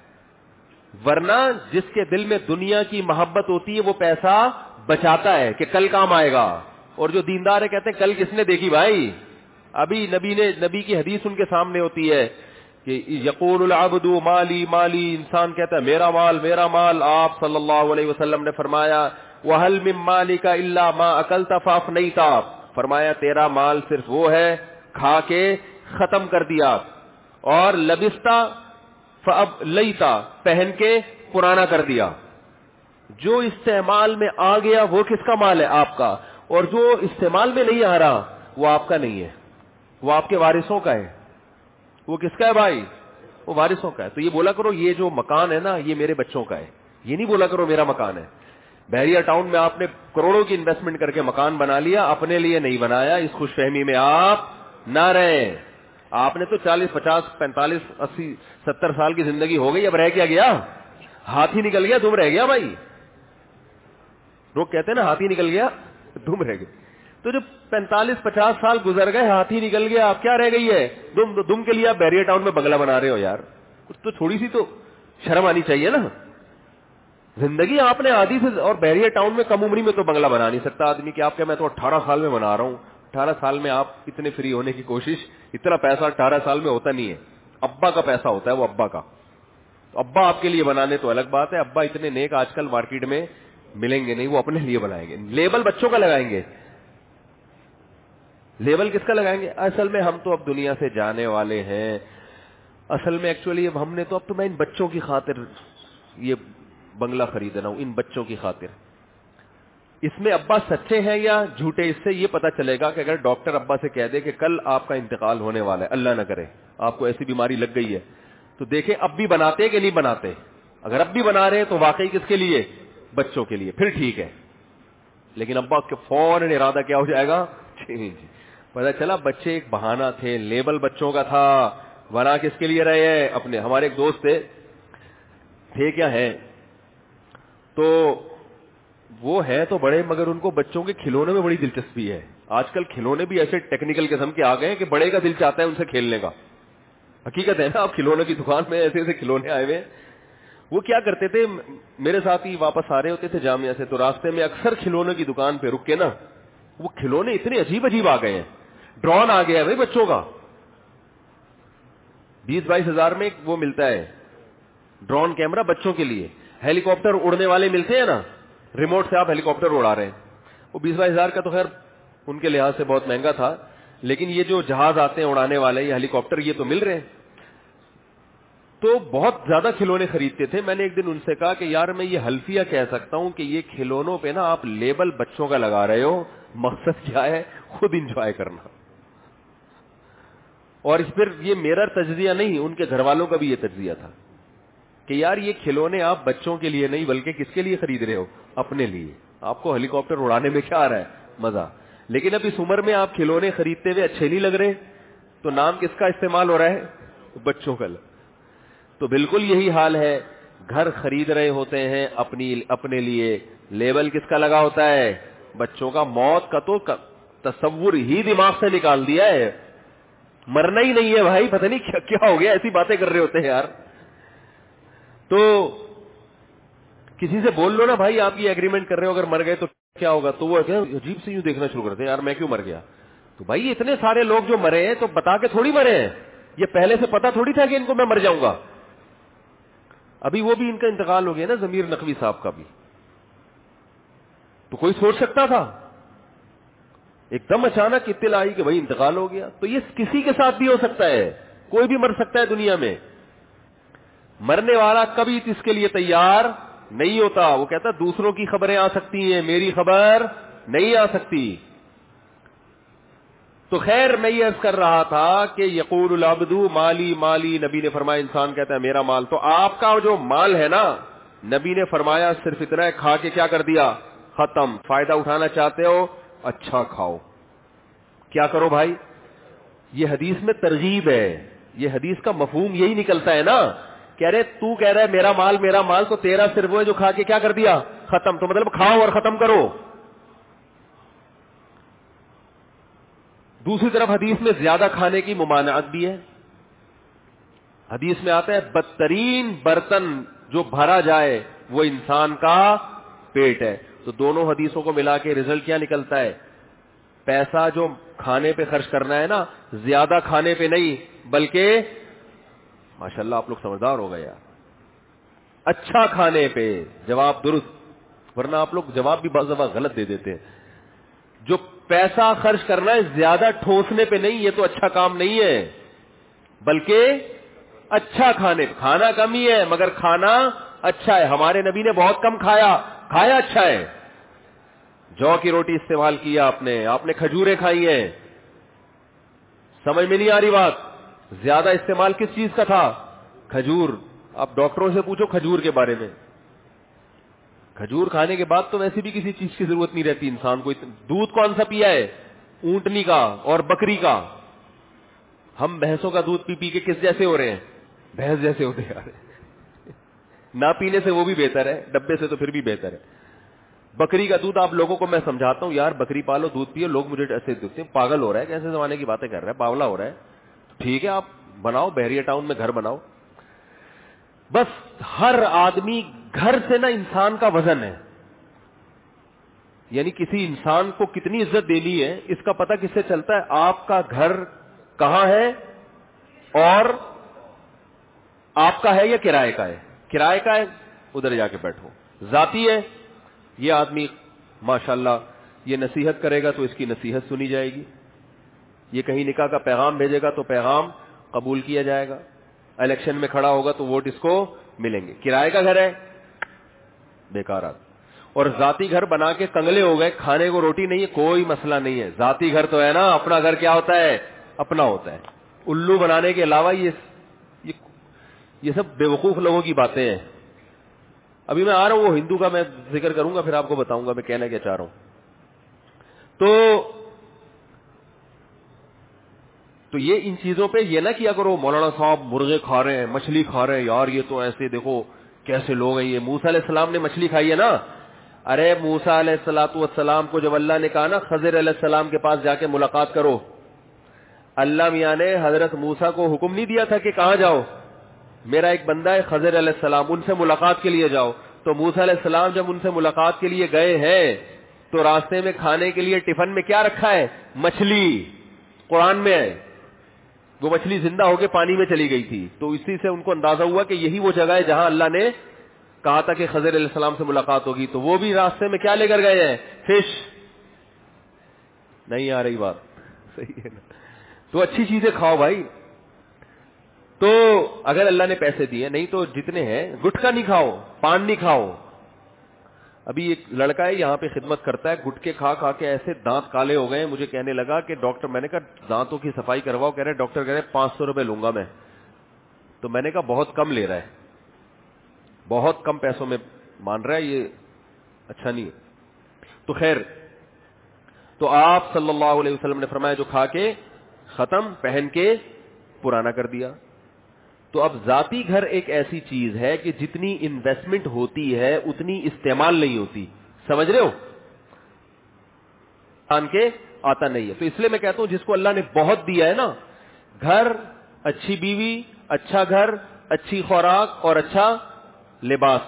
ورنہ جس کے دل میں دنیا کی محبت ہوتی ہے وہ پیسہ بچاتا ہے کہ کل کام آئے گا. اور جو دیندار ہے کہتے ہیں کل کس نے دیکھی بھائی, ابھی نبی نے, نبی کی حدیث ان کے سامنے ہوتی ہے کہ یقول العبد مالی مالی، انسان کہتا ہے میرا مال میرا مال. آپ صلی اللہ علیہ وسلم نے فرمایا وَهَلْ مِن مَالِكَ إِلَّا مَا أَكَلْتَ فَأَفْنَيْتَ، فرمایا تیرا مال صرف وہ ہے کھا کے ختم کر دیا، اور لبستا فَأَبْلَيْتَ، پہن کے پرانا کر دیا. جو استعمال میں آ گیا وہ کس کا مال ہے؟ آپ کا. اور جو استعمال میں نہیں آ رہا وہ آپ کا نہیں ہے، وہ آپ کے وارثوں کا ہے. وہ کس کا ہے بھائی؟ وہ وارثوں کا ہے. تو یہ بولا کرو یہ جو مکان ہے نا یہ میرے بچوں کا ہے، یہ نہیں بولا کرو میرا مکان ہے. بحریہ ٹاؤن میں آپ نے کروڑوں کی انویسٹمنٹ کر کے مکان بنا لیا، اپنے لیے نہیں بنایا. اس خوش فہمی میں آپ نہ رہیں. آپ نے تو چالیس پچاس پینتالیس اسی ستر سال کی زندگی ہو گئی، اب رہ کیا گیا؟ ہاتھی نکل گیا دم رہ گیا بھائی. لوگ کہتے ہیں نا ہاتھی نکل گیا دم رہ گئی. تو جو پینتالیس پچاس سال گزر گئے، ہاتھی نکل گیا، آپ کیا رہ گئی ہے؟ دم. دم کے لیے آپ بحریہ ٹاؤن میں بنگلہ بنا رہے ہو یار، کچھ تو تھوڑی سی تو شرم آنی چاہیے نا. زندگی آپ نے آدھی سے، اور بحریہ ٹاؤن میں کم عمری میں تو بنگلہ بنا نہیں سکتا آدمی کہ آپ کہ میں تو اٹھارہ سال میں بنا رہا ہوں. اٹھارہ سال میں آپ اتنے فری ہونے کی کوشش، اتنا پیسہ اٹھارہ سال میں ہوتا نہیں ہے. ابا کا پیسہ ہوتا ہے، وہ ابا کا. تو ابا آپ کے لیے بنانے تو الگ بات ہے. ابا اتنے نیک آج کل مارکیٹ میں ملیں گے نہیں، وہ اپنے لیے بنائیں گے. لیبل بچوں کا لگائیں گے. لیبل کس کا لگائیں گے؟ اصل میں ہم تو اب دنیا سے جانے والے ہیں. اصل میں ایکچولی اب ہم نے تو اب تو میں ان بچوں کی خاطر یہ بنگلہ خرید رہا ہوں، ان بچوں کی خاطر. اس میں ابا سچے ہیں یا جھوٹے، اس سے یہ پتا چلے گا کہ اگر ڈاکٹر ابا سے کہہ دے کہ کل آپ کا انتقال ہونے والا ہے، اللہ نہ کرے آپ کو ایسی بیماری لگ گئی ہے، تو دیکھیں اب بھی بناتے کہ نہیں بناتے. اگر اب بھی بنا رہے ہیں تو واقعی کس کے لیے؟ بچوں کے لیے، پھر ٹھیک ہے. لیکن ابا کے فوراً ارادہ کیا ہو جائے گا؟ جی پتا چلا بچے ایک بہانہ تھے، لیبل بچوں کا تھا. بنا کس کے لیے رہے ہیں؟ اپنے. ہمارے ایک دوست تھے تھے کیا ہے تو وہ ہے تو بڑے، مگر ان کو بچوں کے کھلونے میں بڑی دلچسپی ہے. آج کل کھلونے بھی ایسے ٹیکنیکل قسم کے آ گئے ہیں کہ بڑے کا دل چاہتا ہے ان سے کھیلنے کا. حقیقت ہے نا، آپ کھلونے کی دکان میں ایسے ایسے کھلونے آئے ہوئے. وہ کیا کرتے تھے، میرے ساتھ ہی واپس آ رہے ہوتے تھے جامعہ سے، تو راستے میں اکثر کھلونے کی دکان پہ رک کے نا، وہ کھلونے اتنے عجیب عجیب آ گئے ہیں. ڈرون آ گیا ہے بھائی بچوں کا، بیس بائیس ہزار میں وہ ملتا ہے ڈرون کیمرہ بچوں کے لیے. ہیلی کاپٹر اڑنے والے ملتے ہیں نا، ریموٹ سے آپ ہیلی کاپٹر اڑا رہے ہیں. وہ بیس بائیس ہزار کا تو خیر ان کے لحاظ سے بہت مہنگا تھا، لیکن یہ جو جہاز آتے ہیں اڑانے والے، یہ ہیلی کاپٹر، یہ تو مل رہے ہیں. تو بہت زیادہ کھلونے خریدتے تھے. میں نے ایک دن ان سے کہا کہ یار میں یہ حلفیہ کہہ سکتا ہوں کہ یہ کھلونوں پہ نا آپ لیبل بچوں کا لگا رہے ہو، مقصد کیا ہے؟ خود انجوائے کرنا. اور اس پر یہ میرا تجزیہ نہیں، ان کے گھر والوں کا بھی یہ تجزیہ تھا کہ یار یہ کھلونے آپ بچوں کے لیے نہیں بلکہ کس کے لیے خرید رہے ہو؟ اپنے لیے. آپ کو ہیلی کاپٹر اڑانے میں کیا آ رہا ہے؟ مزہ. لیکن اب اس عمر میں آپ کھلونے خریدتے ہوئے اچھے نہیں لگ رہے، تو نام کس کا استعمال ہو رہا ہے؟ بچوں کا. تو بالکل یہی حال ہے. گھر خرید رہے ہوتے ہیں اپنی اپنے لیے، لیبل کس کا لگا ہوتا ہے؟ بچوں کا. موت کا تو تصور ہی دماغ سے نکال دیا ہے. مرنا ہی نہیں ہے بھائی، پتہ نہیں کیا کیا ہو گیا، ایسی باتیں کر رہے ہوتے ہیں یار. تو کسی سے بول لو نا بھائی آپ یہ ایگریمنٹ کر رہے ہو اگر مر گئے تو کیا ہوگا، تو وہ عجیب سے یوں دیکھنا شروع کرتے ہیں یار میں کیوں مر گیا. تو بھائی اتنے سارے لوگ جو مرے ہیں تو بتا کے تھوڑی مرے ہیں، یہ پہلے سے پتا تھوڑی تھا کہ ان کو میں مر جاؤں گا. ابھی وہ بھی ان کا انتقال ہو گیا نا، ضمیر نقوی صاحب کا بھی. تو کوئی سوچ سکتا تھا؟ ایک دم اچانک اطلاع آئی کہ بھائی انتقال ہو گیا. تو یہ کسی کے ساتھ بھی ہو سکتا ہے، کوئی بھی مر سکتا ہے دنیا میں. مرنے والا کبھی اس کے لیے تیار نہیں ہوتا. وہ کہتا دوسروں کی خبریں آ سکتی ہیں، میری خبر نہیں آ سکتی. تو خیر میں یہ عرض کر رہا تھا کہ یقول العبد مالی مالی، نبی نے فرمایا انسان کہتا ہے میرا مال. تو آپ کا جو مال ہے نا، نبی نے فرمایا صرف اتنا ہے، کھا کے کیا کر دیا؟ ختم. فائدہ اٹھانا چاہتے ہو اچھا کھاؤ. کیا کرو بھائی؟ یہ حدیث میں ترغیب ہے. یہ حدیث کا مفہوم یہی نکلتا ہے نا. کہہ رہے تو کہہ رہا ہے میرا مال میرا مال، تو تیرا صرف وہ ہے جو کھا کے کیا کر دیا؟ ختم. تو مطلب کھاؤ اور ختم کرو. دوسری طرف حدیث میں زیادہ کھانے کی ممانعت بھی ہے. حدیث میں آتا ہے بدترین برتن جو بھرا جائے وہ انسان کا پیٹ ہے. تو دونوں حدیثوں کو ملا کے رزلٹ کیا نکلتا ہے؟ پیسہ جو کھانے پہ خرچ کرنا ہے نا، زیادہ کھانے پہ نہیں بلکہ ماشاءاللہ آپ لوگ سمجھدار ہو گئے یار. اچھا کھانے پہ جواب درست, ورنہ آپ لوگ جواب بھی بعض دفعہ غلط دے دیتے ہیں. جو پیسہ خرچ کرنا ہے زیادہ ٹھوسنے پہ نہیں, یہ تو اچھا کام نہیں ہے, بلکہ اچھا کھانے, کھانا کم ہی ہے مگر کھانا اچھا ہے. ہمارے نبی نے بہت کم کھایا, کھایا اچھا ہے. جو کی روٹی استعمال کیا آپ نے, آپ نے کھجوریں کھائی ہیں. سمجھ میں نہیں آ رہی بات؟ زیادہ استعمال کس چیز کا تھا؟ کھجور. آپ ڈاکٹروں سے پوچھو کھجور کے بارے میں, کھجور کھانے کے بعد تو ویسے بھی کسی چیز کی ضرورت نہیں رہتی انسان کو. دودھ کون سا پیا ہے؟ اونٹنی کا اور بکری کا. ہم بھینسوں کا دودھ پی پی کے کس جیسے ہو رہے ہیں؟ بھینس جیسے ہوتے ہیں. نہ پینے سے وہ بھی بہتر ہے, ڈبے سے تو پھر بھی بہتر ہے. بکری کا دودھ آپ لوگوں کو میں سمجھاتا ہوں یار بکری پالو دودھ پیو, لوگ مجھے ایسے دیکھتے ہیں پاگل ہو رہا ہے, کیسے زمانے کی باتیں کر رہا ہے, باولا ہو رہا ہے. ٹھیک ہے آپ بناؤ, بحریہ ٹاؤن میں گھر بناؤ. بس ہر آدمی گھر سے نا انسان کا وزن ہے, یعنی کسی انسان کو کتنی عزت دینی ہے اس کا پتہ کس سے چلتا ہے؟ آپ کا گھر کہاں ہے اور آپ کا ہے یا کرائے کا ہے. کرائے کا ہے ادھر جا کے بیٹھو, ذاتی ہے یہ آدمی ماشاءاللہ یہ نصیحت کرے گا تو اس کی نصیحت سنی جائے گی, یہ کہیں نکاح کا پیغام بھیجے گا تو پیغام قبول کیا جائے گا, الیکشن میں کھڑا ہوگا تو ووٹ اس کو ملیں گے. کرائے کا گھر ہے بیکار آدمی. اور ذاتی گھر بنا کے کنگلے ہو گئے, کھانے کو روٹی نہیں ہے, کوئی مسئلہ نہیں ہے. ذاتی گھر تو ہے نا, اپنا گھر کیا ہوتا ہے؟ اپنا ہوتا ہے. الو بنانے کے علاوہ یہ یہ, یہ سب بیوقوف لوگوں کی باتیں ہیں. ابھی میں آ رہا ہوں وہ ہندو کا میں ذکر کروں گا, پھر آپ کو بتاؤں گا میں کہنا کیا چاہ رہا ہوں. تو تو یہ ان چیزوں پہ یہ نہ کیا کرو مولانا صاحب مرغے کھا رہے ہیں, مچھلی کھا رہے ہیں, یار یہ تو ایسے دیکھو کیسے لوگ ہیں. یہ موسیٰ علیہ السلام نے مچھلی کھائی ہے نا. ارے موسیٰ علیہ الصلوۃ والسلام کو جب اللہ نے کہا نا خضر علیہ السلام کے پاس جا کے ملاقات کرو, اللہ میاں نے حضرت موسیٰ کو حکم نہیں دیا تھا کہ کہاں جاؤ, میرا ایک بندہ ہے خضر علیہ السلام, ان سے ملاقات کے لیے جاؤ. تو موسیٰ علیہ السلام جب ان سے ملاقات کے لیے گئے ہیں تو راستے میں کھانے کے لیے ٹفن میں کیا رکھا ہے؟ مچھلی. قرآن میں ہے وہ مچھلی زندہ ہو کے پانی میں چلی گئی تھی. تو اسی سے ان کو اندازہ ہوا کہ یہی وہ جگہ ہے جہاں اللہ نے کہا تھا کہ خضر علیہ السلام سے ملاقات ہوگی. تو وہ بھی راستے میں کیا لے کر گئے ہیں؟ فش. نہیں آ رہی بات؟ صحیح ہے نا. تو اچھی چیزیں کھاؤ بھائی. تو اگر اللہ نے پیسے دیے, نہیں تو جتنے ہیں, گٹکا نہیں کھاؤ, پان نہیں کھاؤ. ابھی ایک لڑکا ہے یہاں پہ خدمت کرتا ہے, گٹکے کھا کھا کے ایسے دانت کالے ہو گئے, مجھے کہنے لگا کہ ڈاکٹر, میں نے کہا دانتوں کی صفائی کرواؤ, کہہ رہے ڈاکٹر کہہ رہے پانچ سو روپے لوں گا میں. تو میں نے کہا بہت کم لے رہا ہے, بہت کم پیسوں میں مان رہا ہے, یہ اچھا نہیں ہے. تو خیر, تو آپ صلی اللہ علیہ وسلم نے فرمایا جو کھا کے ختم, پہن کے پرانا کر دیا. تو اب ذاتی گھر ایک ایسی چیز ہے کہ جتنی انویسٹمنٹ ہوتی ہے اتنی استعمال نہیں ہوتی. سمجھ رہے ہو؟ آن کے آتا نہیں ہے. تو اس لیے میں کہتا ہوں جس کو اللہ نے بہت دیا ہے نا, گھر, اچھی بیوی, اچھا گھر, اچھی خوراک اور اچھا لباس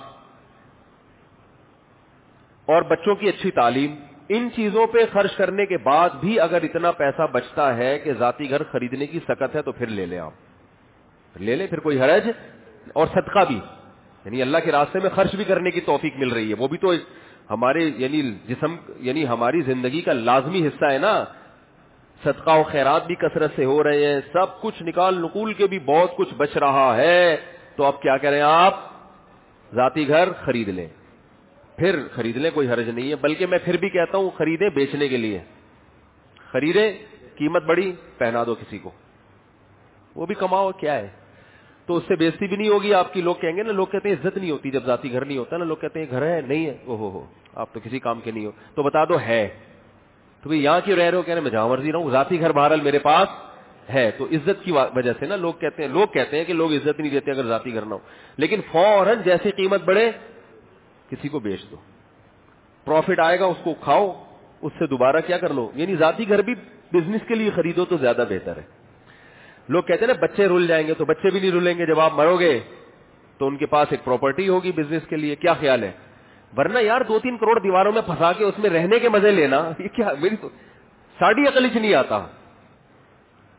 اور بچوں کی اچھی تعلیم, ان چیزوں پہ خرچ کرنے کے بعد بھی اگر اتنا پیسہ بچتا ہے کہ ذاتی گھر خریدنے کی سکت ہے تو پھر لے لیں, آپ لے لیں, پھر کوئی حرج. اور صدقہ بھی, یعنی اللہ کے راستے میں خرچ بھی کرنے کی توفیق مل رہی ہے, وہ بھی تو ہمارے یعنی جسم یعنی ہماری زندگی کا لازمی حصہ ہے نا. صدقہ و خیرات بھی کثرت سے ہو رہے ہیں, سب کچھ نکال نکول کے بھی بہت کچھ بچ رہا ہے. تو اب کیا کریں, آپ ذاتی گھر خرید لیں, پھر خرید لیں, کوئی حرج نہیں ہے. بلکہ میں پھر بھی کہتا ہوں خریدیں بیچنے کے لیے, خریدیں, قیمت بڑی پہنا دو کسی کو, وہ بھی کماؤ, کیا ہے. تو اس سے بےزتی بھی نہیں ہوگی آپ کی. لوگ کہیں گے نا, لوگ کہتے ہیں عزت نہیں ہوتی جب ذاتی گھر نہیں ہوتا نا, لوگ کہتے ہیں گھر ہے نہیں ہے, او ہو ہو آپ تو کسی کام کے نہیں ہو. تو بتا دو ہے, تو بھئی یہاں کیوں رہ رہے ہو, کہنے میں جہاں مرضی رہوں, ذاتی گھر بہرحال میرے پاس ہے. تو عزت کی وجہ سے نا لوگ کہتے ہیں لوگ کہتے ہیں کہ لوگ عزت نہیں دیتے اگر ذاتی گھر نہ ہو. لیکن فوراً جیسی قیمت بڑھے کسی کو بیچ دو, پروفٹ آئے گا اس کو کھاؤ, اس سے دوبارہ کیا کر لو. یعنی ذاتی گھر بھی بزنس کے لیے خریدو تو زیادہ بہتر ہے. لوگ کہتے ہیں نا بچے رول جائیں گے, تو بچے بھی نہیں رولیں گے. جب آپ مرو گے تو ان کے پاس ایک پراپرٹی ہوگی بزنس کے لیے. کیا خیال ہے؟ ورنہ یار دو تین کروڑ دیواروں میں پھنسا کے اس میں رہنے کے مزے لینا, یہ کیا, میری تو ساڑھی عقل ہی نہیں آتا.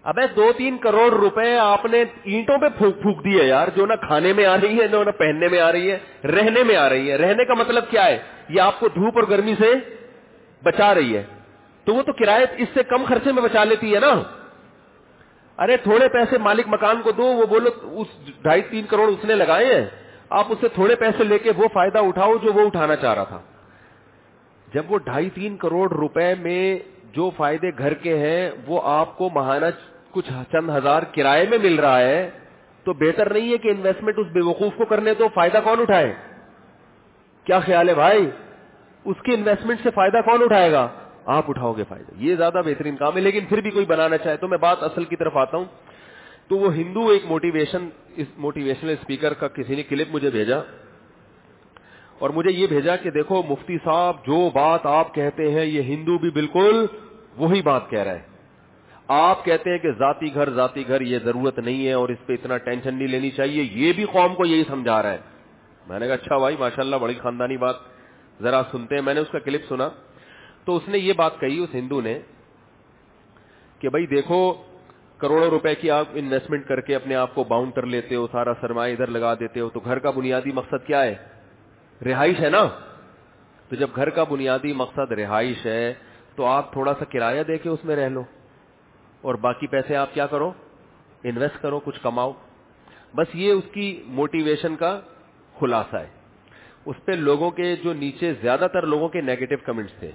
ابے دو تین کروڑ روپے آپ نے اینٹوں پہ پھونک پھونک دیے یار, جو نہ کھانے میں آ رہی ہے نہ پہننے میں آ رہی ہے, رہنے میں آ رہی ہے. رہنے کا مطلب کیا ہے؟ یہ آپ کو دھوپ اور گرمی سے بچا رہی ہے, تو وہ تو کرایہ اس سے کم خرچے میں بچا لیتی ہے نا. ارے تھوڑے پیسے مالک مکان کو دو, وہ بولو اس ڈھائی تین کروڑ اس نے لگائے ہیں, آپ اس سے تھوڑے پیسے لے کے وہ فائدہ اٹھاؤ جو وہ اٹھانا چاہ رہا تھا. جب وہ ڈھائی تین کروڑ روپے میں جو فائدے گھر کے ہیں وہ آپ کو ماہانہ کچھ چند ہزار کرائے میں مل رہا ہے, تو بہتر نہیں ہے کہ انویسٹمنٹ اس بے وقوف کو کرنے دو, فائدہ کون اٹھائے؟ کیا خیال ہے بھائی؟ اس کی انویسٹمنٹ سے فائدہ کون اٹھائے گا؟ آپ اٹھاؤ گے فائدہ. یہ زیادہ بہترین کام ہے. لیکن پھر بھی کوئی بنانا چاہے تو میں بات اصل کی طرف آتا ہوں. تو وہ ہندو ایک موٹیویشن موٹیویشنل اسپیکر کا کسی نے کلپ مجھے بھیجا, اور مجھے یہ بھیجا کہ دیکھو مفتی صاحب جو بات آپ کہتے ہیں یہ ہندو بھی بالکل وہی بات کہہ رہا ہے. آپ کہتے ہیں کہ ذاتی گھر ذاتی گھر یہ ضرورت نہیں ہے اور اس پہ اتنا ٹینشن نہیں لینی چاہیے, یہ بھی قوم کو یہی سمجھا رہا ہے. میں نے کہا اچھا بھائی ماشاءاللہ بڑی خاندانی بات, ذرا سنتے ہیں. میں نے اس کا کلپ سنا تو اس نے یہ بات کہی, اس ہندو نے, کہ بھائی دیکھو کروڑوں روپے کی آپ انویسٹمنٹ کر کے اپنے آپ کو باؤنڈ کر لیتے ہو, سارا سرمایہ ادھر لگا دیتے ہو, تو گھر کا بنیادی مقصد کیا ہے؟ رہائش ہے نا. تو جب گھر کا بنیادی مقصد رہائش ہے تو آپ تھوڑا سا کرایہ دے کے اس میں رہ لو, اور باقی پیسے آپ کیا کرو؟ انویسٹ کرو, کچھ کماؤ. بس یہ اس کی موٹیویشن کا خلاصہ ہے. اس پہ لوگوں کے جو نیچے زیادہ تر لوگوں کے نیگیٹو کمنٹس تھے.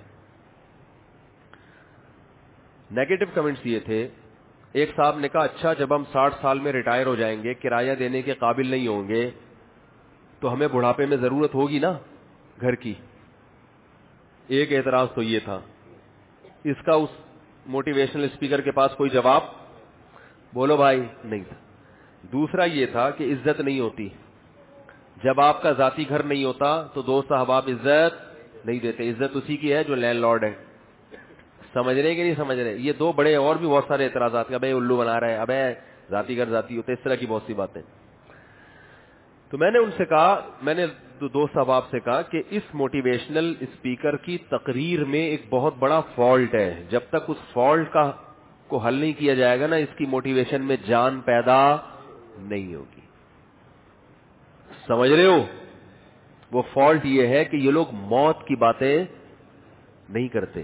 نیگیٹو کمنٹس یہ تھے, ایک صاحب نے کہا اچھا جب ہم ساٹھ سال میں ریٹائر ہو جائیں گے, کرایہ دینے کے قابل نہیں ہوں گے, تو ہمیں بڑھاپے میں ضرورت ہوگی نا گھر کی. ایک اعتراض تو یہ تھا. اس کا اس موٹیویشنل اسپیکر کے پاس کوئی جواب بولو بھائی نہیں تھا. دوسرا یہ تھا کہ عزت نہیں ہوتی. جب آپ کا ذاتی گھر نہیں ہوتا تو دوست احباب عزت نہیں دیتے. عزت اسی کی ہے جو لینڈ لارڈ ہے. سمجھ رہے کہ نہیں سمجھ رہے؟ یہ دو بڑے اور بھی بہت سارے اعتراضات, ابے الو بنا رہے ہیں, ابے ذاتی گھر ذاتی ہوتے, اس طرح کی بہت سی باتیں. تو میں نے ان سے کہا, میں نے دوست احباب سے کہا کہ اس موٹیویشنل اسپیکر کی تقریر میں ایک بہت بڑا فالٹ ہے. جب تک اس فالٹ کا کو حل نہیں کیا جائے گا نا, اس کی موٹیویشن میں جان پیدا نہیں ہوگی. سمجھ رہے ہو؟ وہ فالٹ یہ ہے کہ یہ لوگ موت کی باتیں نہیں کرتے.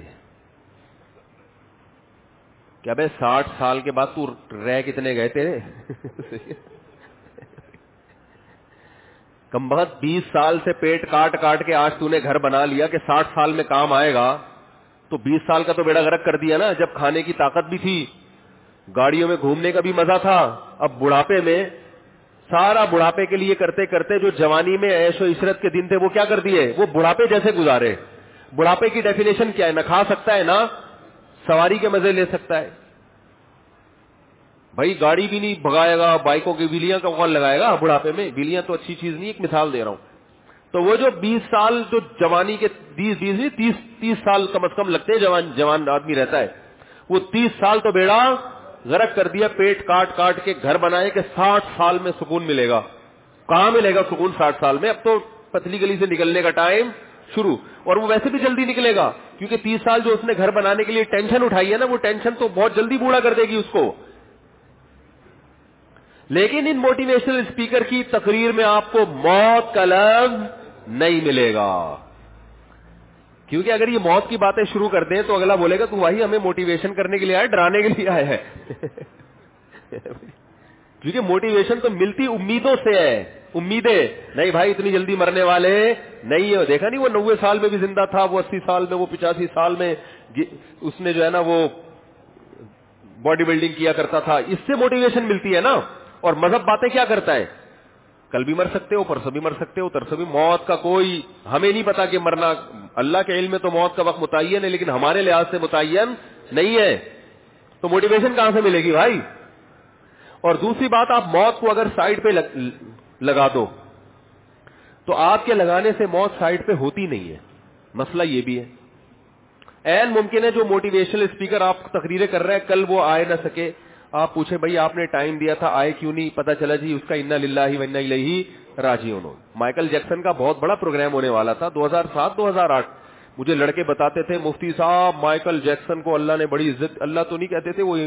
کیا بھائی ساٹھ سال کے بعد تو رہ کتنے گئے تیرے؟ کم بخت بیس سال سے پیٹ کاٹ کاٹ کے آج تو نے گھر بنا لیا کہ ساٹھ سال میں کام آئے گا, تو بیس سال کا تو بیڑا غرق کر دیا نا. جب کھانے کی طاقت بھی تھی, گاڑیوں میں گھومنے کا بھی مزہ تھا, اب بڑھاپے میں سارا بڑھاپے کے لیے کرتے کرتے جو جوانی میں عیش و عشرت کے دن تھے وہ کیا کر دیے, وہ بڑھاپے جیسے گزارے. بڑھاپے کی ڈیفینیشن کیا ہے؟ نہ کھا سکتا ہے نہ سواری کے مزے لے سکتا ہے. بھائی گاڑی بھی نہیں بھگائے گا, بائکوں کی ویلیاں کا کون لگائے گا بڑھاپے میں؟ ویلیاں تو اچھی چیز نہیں, ایک مثال دے رہا ہوں. تو وہ جو بیس سال جو جوانی کے بیس بیس نہیں تیس تیس سال کم از کم لگتے ہیں جوان جوان آدمی رہتا ہے, وہ تیس سال تو بیڑا غرق کر دیا, پیٹ کاٹ کاٹ کے گھر بنائے کہ ساٹھ سال میں سکون ملے گا. کہاں ملے گا سکون ساٹھ سال میں؟ اب تو پتلی گلی سے نکلنے کا ٹائم شروع, اور وہ ویسے بھی جلدی نکلے گا کیونکہ تیس سال جو اس نے گھر بنانے کے لیے ٹینشن اٹھائی ہے نا, وہ ٹینشن تو بہت جلدی بوڑھا کر دے گی اس کو. لیکن ان موٹیویشنل اسپیکر کی تقریر میں آپ کو موت کا لفظ نہیں ملے گا, کیونکہ اگر یہ موت کی باتیں شروع کر دیں تو اگلا بولے گا تو وہی ہمیں موٹیویشن کرنے کے لیے آئے, ڈرانے کے لیے آئے ہے. کیونکہ موٹیویشن تو ملتی امیدوں سے ہے. امیدیں نہیں بھائی اتنی جلدی مرنے والے نہیں ہے. دیکھا نہیں وہ نوے سال میں بھی زندہ تھا, وہ اسی سال میں, وہ پچاسی سال میں اس نے جو ہے نا وہ باڈی بلڈنگ کیا کرتا تھا. اس سے موٹیویشن ملتی ہے نا. اور مذہب باتیں کیا کرتا ہے؟ کل بھی مر سکتے ہو, پرسوں بھی مر سکتے ہو, ترسوں بھی. موت کا کوئی ہمیں نہیں پتا کہ مرنا, اللہ کے علم میں تو موت کا وقت متعین ہے, لیکن ہمارے لحاظ سے متعین نہیں ہے. تو موٹیویشن کہاں سے ملے گی بھائی؟ اور دوسری بات, آپ موت کو اگر سائڈ پہ لگا دو تو آپ کے لگانے سے موت سائڈ پہ ہوتی نہیں ہے. مسئلہ یہ بھی ہے. این ممکن ہے جو موٹیویشنل اسپیکر آپ تقریریں کر رہے ہیں کل وہ آئے نہ سکے, آپ پوچھیں بھائی آپ نے ٹائم دیا تھا آئے کیوں نہیں؟ پتا چلا جی اس کا انا للہ و انا الیہ راجعون. مائیکل جیکسن کا بہت بڑا پروگرام ہونے والا تھا دو ہزار سات دو ہزار آٹھ. مجھے لڑکے بتاتے تھے مفتی صاحب مائیکل جیکسن کو اللہ نے بڑی عزت, اللہ تو نہیں کہتے تھے, وہ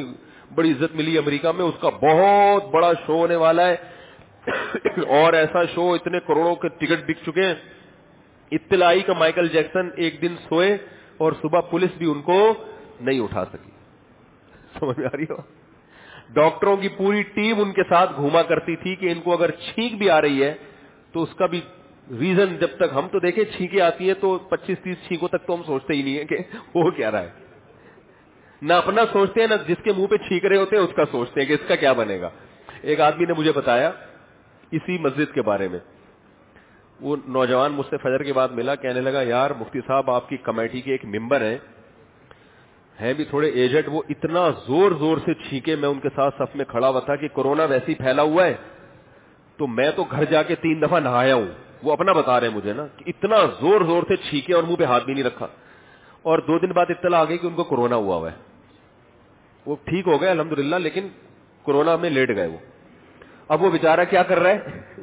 بڑی عزت ملی امریکہ میں, اس کا بہت بڑا شو ہونے والا ہے, اور ایسا شو اتنے کروڑوں کے ٹکٹ بک چکے ہیں. اطلاع آئی کہ مائیکل جیکسن ایک دن سوئے اور صبح پولیس بھی ان کو نہیں اٹھا سکی. سمجھ میں آ رہی ہو؟ ڈاکٹروں کی پوری ٹیم ان کے ساتھ گھوما کرتی تھی کہ ان کو اگر چھینک بھی آ رہی ہے تو اس کا بھی ریزن, جب تک ہم تو دیکھیں چھینکیں آتی ہیں تو پچیس تیس چھینکوں تک تو ہم سوچتے ہی نہیں ہے کہ وہ کیا رہا ہے, نہ اپنا سوچتے ہیں نہ جس کے منہ پہ چھینک رہے ہوتے ہیں اس کا سوچتے ہیں کہ اس کا کیا بنے گا. ایک آدمی نے مجھے بتایا اسی مسجد کے بارے میں, وہ نوجوان مجھ سے فجر کے بعد ملا, کہنے لگا یار مفتی صاحب آپ کی کمیٹی کے ایک ممبر ہیں, ہیں بھی تھوڑے ایجڈ, وہ اتنا زور زور سے چھینکے, میں ان کے ساتھ صف میں کھڑا ہوا تھا کہ کورونا ویسے ہی پھیلا ہوا ہے تو میں تو گھر جا کے تین دفعہ نہایا ہوں. وہ اپنا بتا رہے ہیں مجھے نا کہ اتنا زور زور سے چھینکے اور منہ پہ ہاتھ بھی نہیں رکھا, اور دو دن بعد اطلاع آ گئی کہ ان کو کورونا ہوا ہوا ہے. وہ ٹھیک ہو گئے الحمدللہ, لیکن کورونا میں لیٹ گئے وہ. اب وہ بیچارہ کیا کر رہا ہے,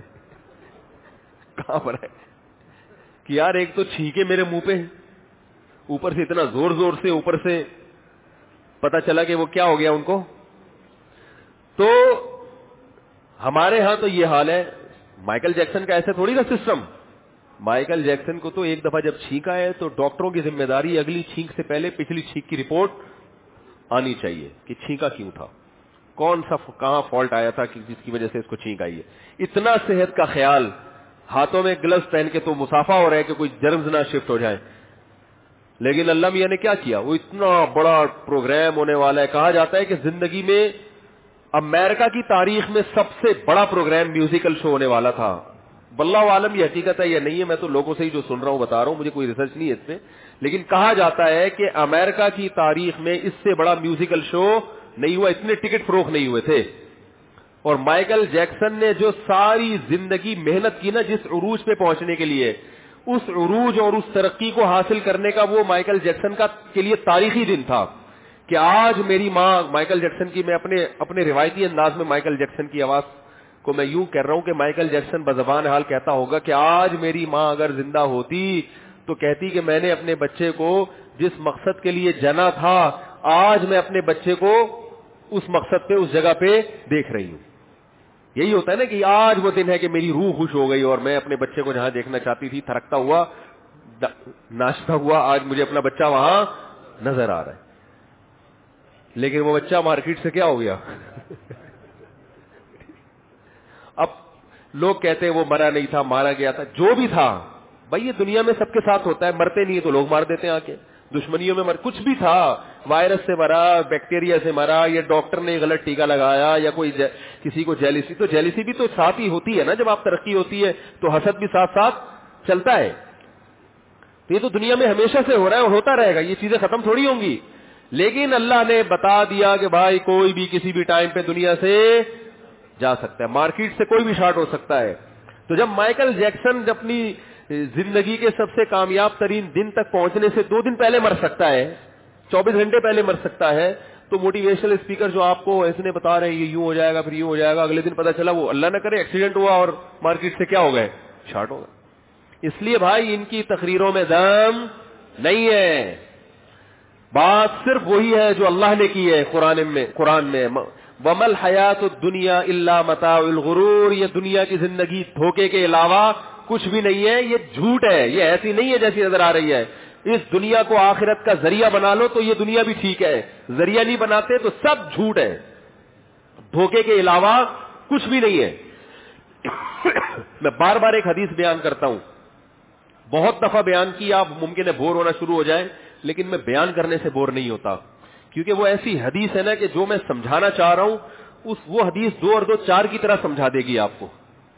کہاں پر ہے کہ یار ایک تو چھینکے میرے منہ پہ, اوپر سے اتنا زور زور سے, اوپر سے پتا چلا کہ وہ کیا ہو گیا ان کو. تو ہمارے ہاں تو یہ حال ہے. مائیکل جیکسن کا ایسے تھوڑی نا سسٹم. مائیکل جیکسن کو تو ایک دفعہ جب چھینکا ہے تو ڈاکٹروں کی ذمہ داری, اگلی چھینک سے پہلے پچھلی چھینک کی رپورٹ آنی چاہیے کہ چھینکا کیوں تھا, کون سا کہاں فالٹ آیا تھا کہ جس کی وجہ سے اس کو چھینک آئی ہے. اتنا صحت کا خیال, ہاتھوں میں گلوز پہن کے تو مسافہ ہو رہا ہے کہ کوئی جرمز نہ شفٹ ہو جائیں. لیکن اللہ میاں نے کیا کیا, وہ اتنا بڑا پروگرام ہونے والا ہے. کہا جاتا ہے کہ زندگی میں امریکہ کی تاریخ میں سب سے بڑا پروگرام میوزیکل شو ہونے والا تھا. واللہ عالم یہ حقیقت ہے یا نہیں ہے, میں تو لوگوں سے ہی جو سن رہا ہوں بتا رہا ہوں, مجھے کوئی ریسرچ نہیں ہے اس پہ, لیکن کہا جاتا ہے کہ امریکہ کی تاریخ میں اس سے بڑا میوزیکل شو نہیں ہوا, اتنے ٹکٹ فروخت نہیں ہوئے تھے. اور مائیکل جیکسن نے جو ساری زندگی محنت کی نا جس عروج پہ پہنچنے کے لیے, اس عروج اور اس ترقی کو حاصل کرنے کا وہ مائیکل جیکسن کا کے لیے تاریخی دن تھا کہ آج میری ماں مائیکل جیکسن کی, میں اپنے اپنے روایتی انداز میں مائیکل جیکسن کی آواز کو میں یوں کہہ رہا ہوں کہ مائیکل جیکسن بزبان حال کہتا ہوگا کہ آج میری ماں اگر زندہ ہوتی تو کہتی کہ میں نے اپنے بچے کو جس مقصد کے لیے جنا تھا, آج میں اپنے بچے کو اس مقصد پہ, اس جگہ پہ دیکھ رہی ہوں. یہی ہوتا ہے نا کہ آج وہ دن ہے کہ میری روح خوش ہو گئی اور میں اپنے بچے کو جہاں دیکھنا چاہتی تھی تھرکتا ہوا ناشتا ہوا, آج مجھے اپنا بچہ وہاں نظر آ رہا ہے. لیکن وہ بچہ مارکیٹ سے کیا ہو گیا. اب لوگ کہتے ہیں وہ مرا نہیں تھا, مارا گیا تھا, جو بھی تھا بھائی یہ دنیا میں سب کے ساتھ ہوتا ہے, مرتے نہیں تو لوگ مار دیتے ہیں آ کے, دشمنیوں میں مر, کچھ بھی تھا, وائرس سے مرا, بیکٹیریا سے مرا, یا ڈاکٹر نے غلط ٹیکا لگایا, یا کوئی جے, کسی کو جیلیسی, تو جیلیسی بھی تو ساتھ ہی ہوتی ہے نا, جب آپ ترقی ہوتی ہے تو حسد بھی ساتھ ساتھ چلتا ہے. تو یہ تو دنیا میں ہمیشہ سے ہو رہا ہے اور ہوتا رہے گا, یہ چیزیں ختم تھوڑی ہوں گی. لیکن اللہ نے بتا دیا کہ بھائی کوئی بھی کسی بھی ٹائم پہ دنیا سے جا سکتا ہے, مارکیٹ سے کوئی بھی شارٹ ہو سکتا ہے. تو جب مائیکل جیکسن اپنی زندگی کے سب سے کامیاب ترین دن تک پہنچنے سے دو دن پہلے مر سکتا ہے, چوبیس گھنٹے پہلے مر سکتا ہے, تو موٹیویشنل اسپیکر جو آپ کو ایسے بتا رہے ہیں یہ یوں ہو جائے گا پھر یوں ہو جائے گا, اگلے دن پتا چلا وہ اللہ نہ کرے ایکسیڈنٹ ہوا اور مارکیٹ سے کیا ہو گئے, شارٹ ہو گئے. اس لیے بھائی ان کی تقریروں میں دم نہیں ہے, بات صرف وہی ہے جو اللہ نے کی ہے قرآن میں. قرآن میں وَمَا الْحَيَاةُ الدُّنْيَا إِلَّا مَتَاعُ الْغُرُورِ, یہ دنیا کی زندگی دھوکے کے علاوہ کچھ بھی نہیں ہے, یہ جھوٹ ہے, یہ ایسی نہیں ہے جیسی نظر آ رہی ہے. اس دنیا کو آخرت کا ذریعہ بنا لو تو یہ دنیا بھی ٹھیک ہے, ذریعہ نہیں بناتے تو سب جھوٹ ہے, دھوکے کے علاوہ کچھ بھی نہیں ہے. میں بار بار ایک حدیث بیان کرتا ہوں, بہت دفعہ بیان کی, آپ ممکن ہے بور ہونا شروع ہو جائیں, لیکن میں بیان کرنے سے بور نہیں ہوتا, کیونکہ وہ ایسی حدیث ہے نا کہ جو میں سمجھانا چاہ رہا ہوں اس وہ حدیث دو اور دو چار کی طرح سمجھا دے گی آپ کو.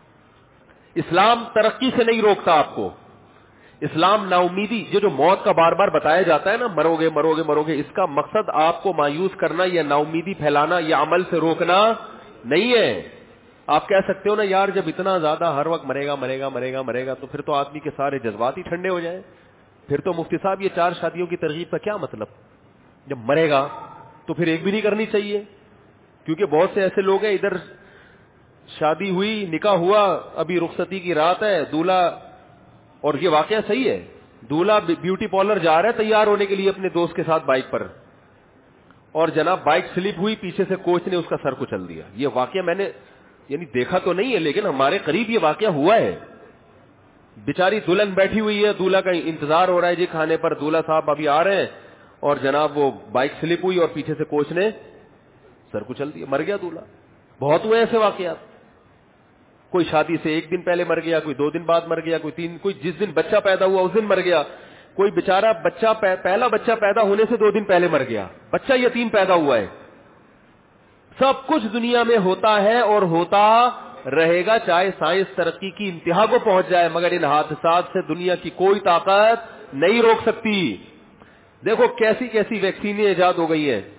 اسلام ترقی سے نہیں روکتا آپ کو, اسلام نا امیدی, یہ جو موت کا بار بار بتایا جاتا ہے نا, مرو گے مرو گے مرو گے, اس کا مقصد آپ کو مایوس کرنا یا نا امیدی پھیلانا یا عمل سے روکنا نہیں ہے. آپ کہہ سکتے ہو نا یار جب اتنا زیادہ ہر وقت مرے گا مرے گا مرے گا مرے گا تو پھر تو آدمی کے سارے جذبات ہی ٹھنڈے ہو جائیں, پھر تو مفتی صاحب یہ چار شادیوں کی ترغیب کا کیا مطلب, جب مرے گا تو پھر ایک بھی نہیں کرنی چاہیے. کیونکہ بہت سے ایسے لوگ ہیں ادھر شادی ہوئی, نکاح ہوا, ابھی رخصتی کی رات ہے, دولہا, اور یہ واقعہ صحیح ہے, دولہا بیوٹی پارلر جا رہا ہے تیار ہونے کے لیے اپنے دوست کے ساتھ بائک پر, اور جناب بائک سلپ ہوئی, پیچھے سے کوچ نے اس کا سر کچل دیا. یہ واقعہ میں نے یعنی دیکھا تو نہیں ہے, لیکن ہمارے قریب یہ واقعہ ہوا ہے. بیچاری دلہن بیٹھی ہوئی ہے, دولہا کا انتظار ہو رہا ہے جی کھانے پر, دولہا صاحب ابھی آ رہے ہیں, اور جناب وہ بائک سلپ ہوئی اور پیچھے سے کوچ نے سر کچل دیا, مر گیا دولہا. بہت ہوئے ایسے واقعات. کوئی شادی سے ایک دن پہلے مر گیا, کوئی دو دن بعد مر گیا, کوئی تین, کوئی جس دن بچہ پیدا ہوا اس دن مر گیا, کوئی بیچارہ بچہ پہلا بچہ پیدا ہونے سے دو دن پہلے مر گیا, بچہ یتیم پیدا ہوا ہے. سب کچھ دنیا میں ہوتا ہے اور ہوتا رہے گا, چاہے سائنس ترقی کی انتہا کو پہنچ جائے, مگر ان حادثات سے دنیا کی کوئی طاقت نہیں روک سکتی. دیکھو کیسی کیسی ویکسینیں ایجاد ہو گئی ہیں.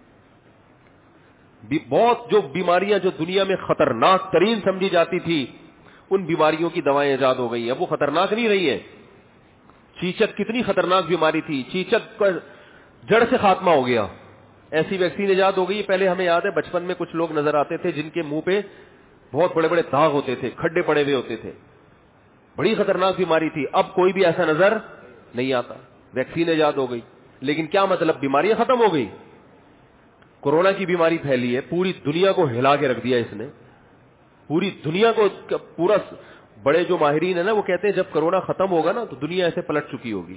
بہت جو بیماریاں جو دنیا میں خطرناک ترین سمجھی جاتی تھی, ان بیماریوں کی دوائیں ایجاد ہو گئی ہیں. اب وہ خطرناک نہیں رہی ہیں. چیچک کتنی خطرناک بیماری تھی, چیچک کا جڑ سے خاتمہ ہو گیا, ایسی ویکسین ایجاد ہو گئی. پہلے ہمیں یاد ہے بچپن میں کچھ لوگ نظر آتے تھے جن کے منہ پہ بہت بڑے بڑے داغ ہوتے تھے, کھڈے پڑے ہوئے ہوتے تھے, بڑی خطرناک بیماری تھی. اب کوئی بھی ایسا نظر نہیں آتا, ویکسین ایجاد ہو گئی. لیکن کیا مطلب, بیماریاں ختم ہو گئی؟ کورونا کی بیماری پھیلی ہے, پوری دنیا کو ہلا کے رکھ دیا اس نے, پوری دنیا کو. پورا بڑے جو ماہرین ہیں نا وہ کہتے ہیں جب کورونا ختم ہوگا نا تو دنیا ایسے پلٹ چکی ہوگی,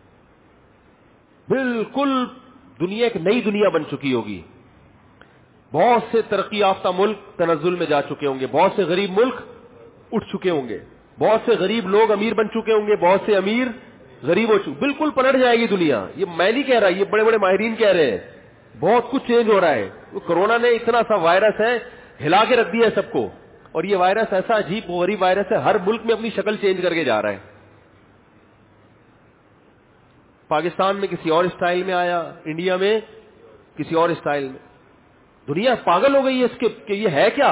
بالکل دنیا ایک نئی دنیا بن چکی ہوگی. بہت سے ترقی یافتہ ملک تنزل میں جا چکے ہوں گے, بہت سے غریب ملک اٹھ چکے ہوں گے, بہت سے غریب لوگ امیر بن چکے ہوں گے, بہت سے امیر غریب ہو چکے, بالکل پلٹ جائے گی دنیا. یہ میں نہیں کہہ رہا, یہ بڑے بڑے ماہرین کہہ رہے ہیں. بہت کچھ چینج ہو رہا ہے. کورونا نے اتنا سا وائرس ہے, ہلا کے رکھ دیا ہے سب کو, اور یہ وائرس ایسا عجیب غریب وائرس ہے, ہر ملک میں اپنی شکل چینج کر کے جا رہا ہے. پاکستان میں کسی اور اسٹائل میں آیا, انڈیا میں کسی اور اسٹائل میں. دنیا پاگل ہو گئی ہے اس کے کہ یہ ہے کیا.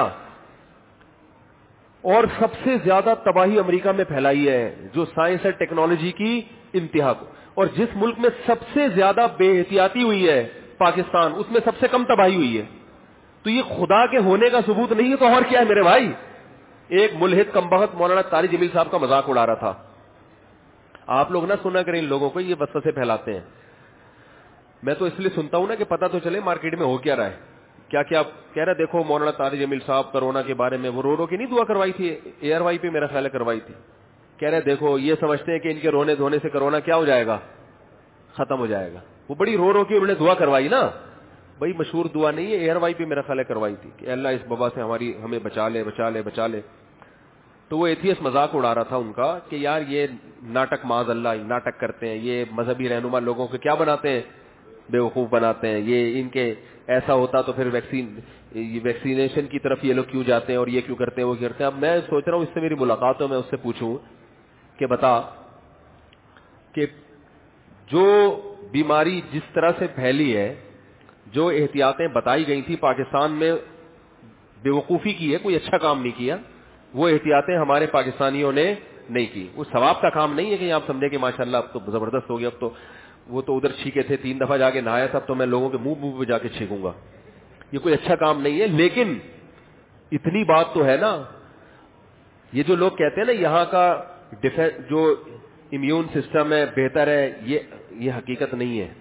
اور سب سے زیادہ تباہی امریکہ میں پھیلائی ہے, جو سائنس اور ٹیکنالوجی کی انتہا کو. اور جس ملک میں سب سے زیادہ بے احتیاطی ہوئی ہے پاکستان, اس میں سب سے کم تباہی ہوئی ہے. تو یہ خدا کے ہونے کا ثبوت نہیں ہے تو اور کیا ہے میرے بھائی. ایک ملحد کمبخت مولانا طارق جمیل صاحب کا مذاق اڑا رہا تھا. آپ لوگ نہ سنا کریں ان لوگوں کو, یہ وسوسے پھیلاتے ہیں. میں تو اس لیے سنتا ہوں نا کہ پتہ تو چلے مارکیٹ میں ہو کیا رہا ہے. کیا کیا کہہ رہا, دیکھو مولانا طارق جمیل صاحب کرونا کے بارے میں وہ رو رو کے نہیں دعا کروائی تھی, ایئر وائی پہ میرا خیال ہے کروائی تھی. کہہ رہے دیکھو یہ سمجھتے ہیں کہ ان کے رونے دھونے سے کرونا کیا ہو جائے گا, ختم ہو جائے گا. وہ بڑی رو رو کے انہوں نے دعا کروائی نا, بھائی مشہور دعا نہیں ہے, ایئر وائی پہ میرا خیال ہے کروائی تھی کہ اللہ اس وبا سے ہماری ہمیں بچا لے بچا لے بچا لے. تو وہ ایتھیسٹ مذاق اڑا رہا تھا ان کا کہ یار یہ ناٹک معاذ اللہ ناٹک کرتے ہیں, یہ مذہبی رہنما لوگوں کو کیا بناتے ہیں, بیوقوف بناتے ہیں. یہ ان کے ایسا ہوتا تو پھر ویکسین ویکسینیشن کی طرف یہ لوگ کیوں جاتے ہیں اور یہ کیوں کرتے ہیں وہ کرتے ہیں. اب میں سوچ رہا ہوں اس سے میری ملاقات ہو, میں اس سے پوچھوں کہ بتا کہ جو بیماری جس طرح سے پھیلی ہے, جو احتیاطیں بتائی گئی تھی پاکستان میں بیوقوفی کی ہے, کوئی اچھا کام نہیں کیا. وہ احتیاطیں ہمارے پاکستانیوں نے نہیں کی. وہ ثواب کا کام نہیں ہے کہ آپ سمجھے کہ ماشاءاللہ اب تو زبردست ہو گیا, اب تو وہ تو ادھر چھینکے تھے, تین دفعہ جا کے نہایا تھا, تو میں لوگوں کے منہ منہ پہ جا کے چھینکوں گا. یہ کوئی اچھا کام نہیں ہے. لیکن اتنی بات تو ہے نا, یہ جو لوگ کہتے ہیں نا یہاں کا جو امیون سسٹم ہے بہتر ہے, یہ یہ حقیقت نہیں ہے.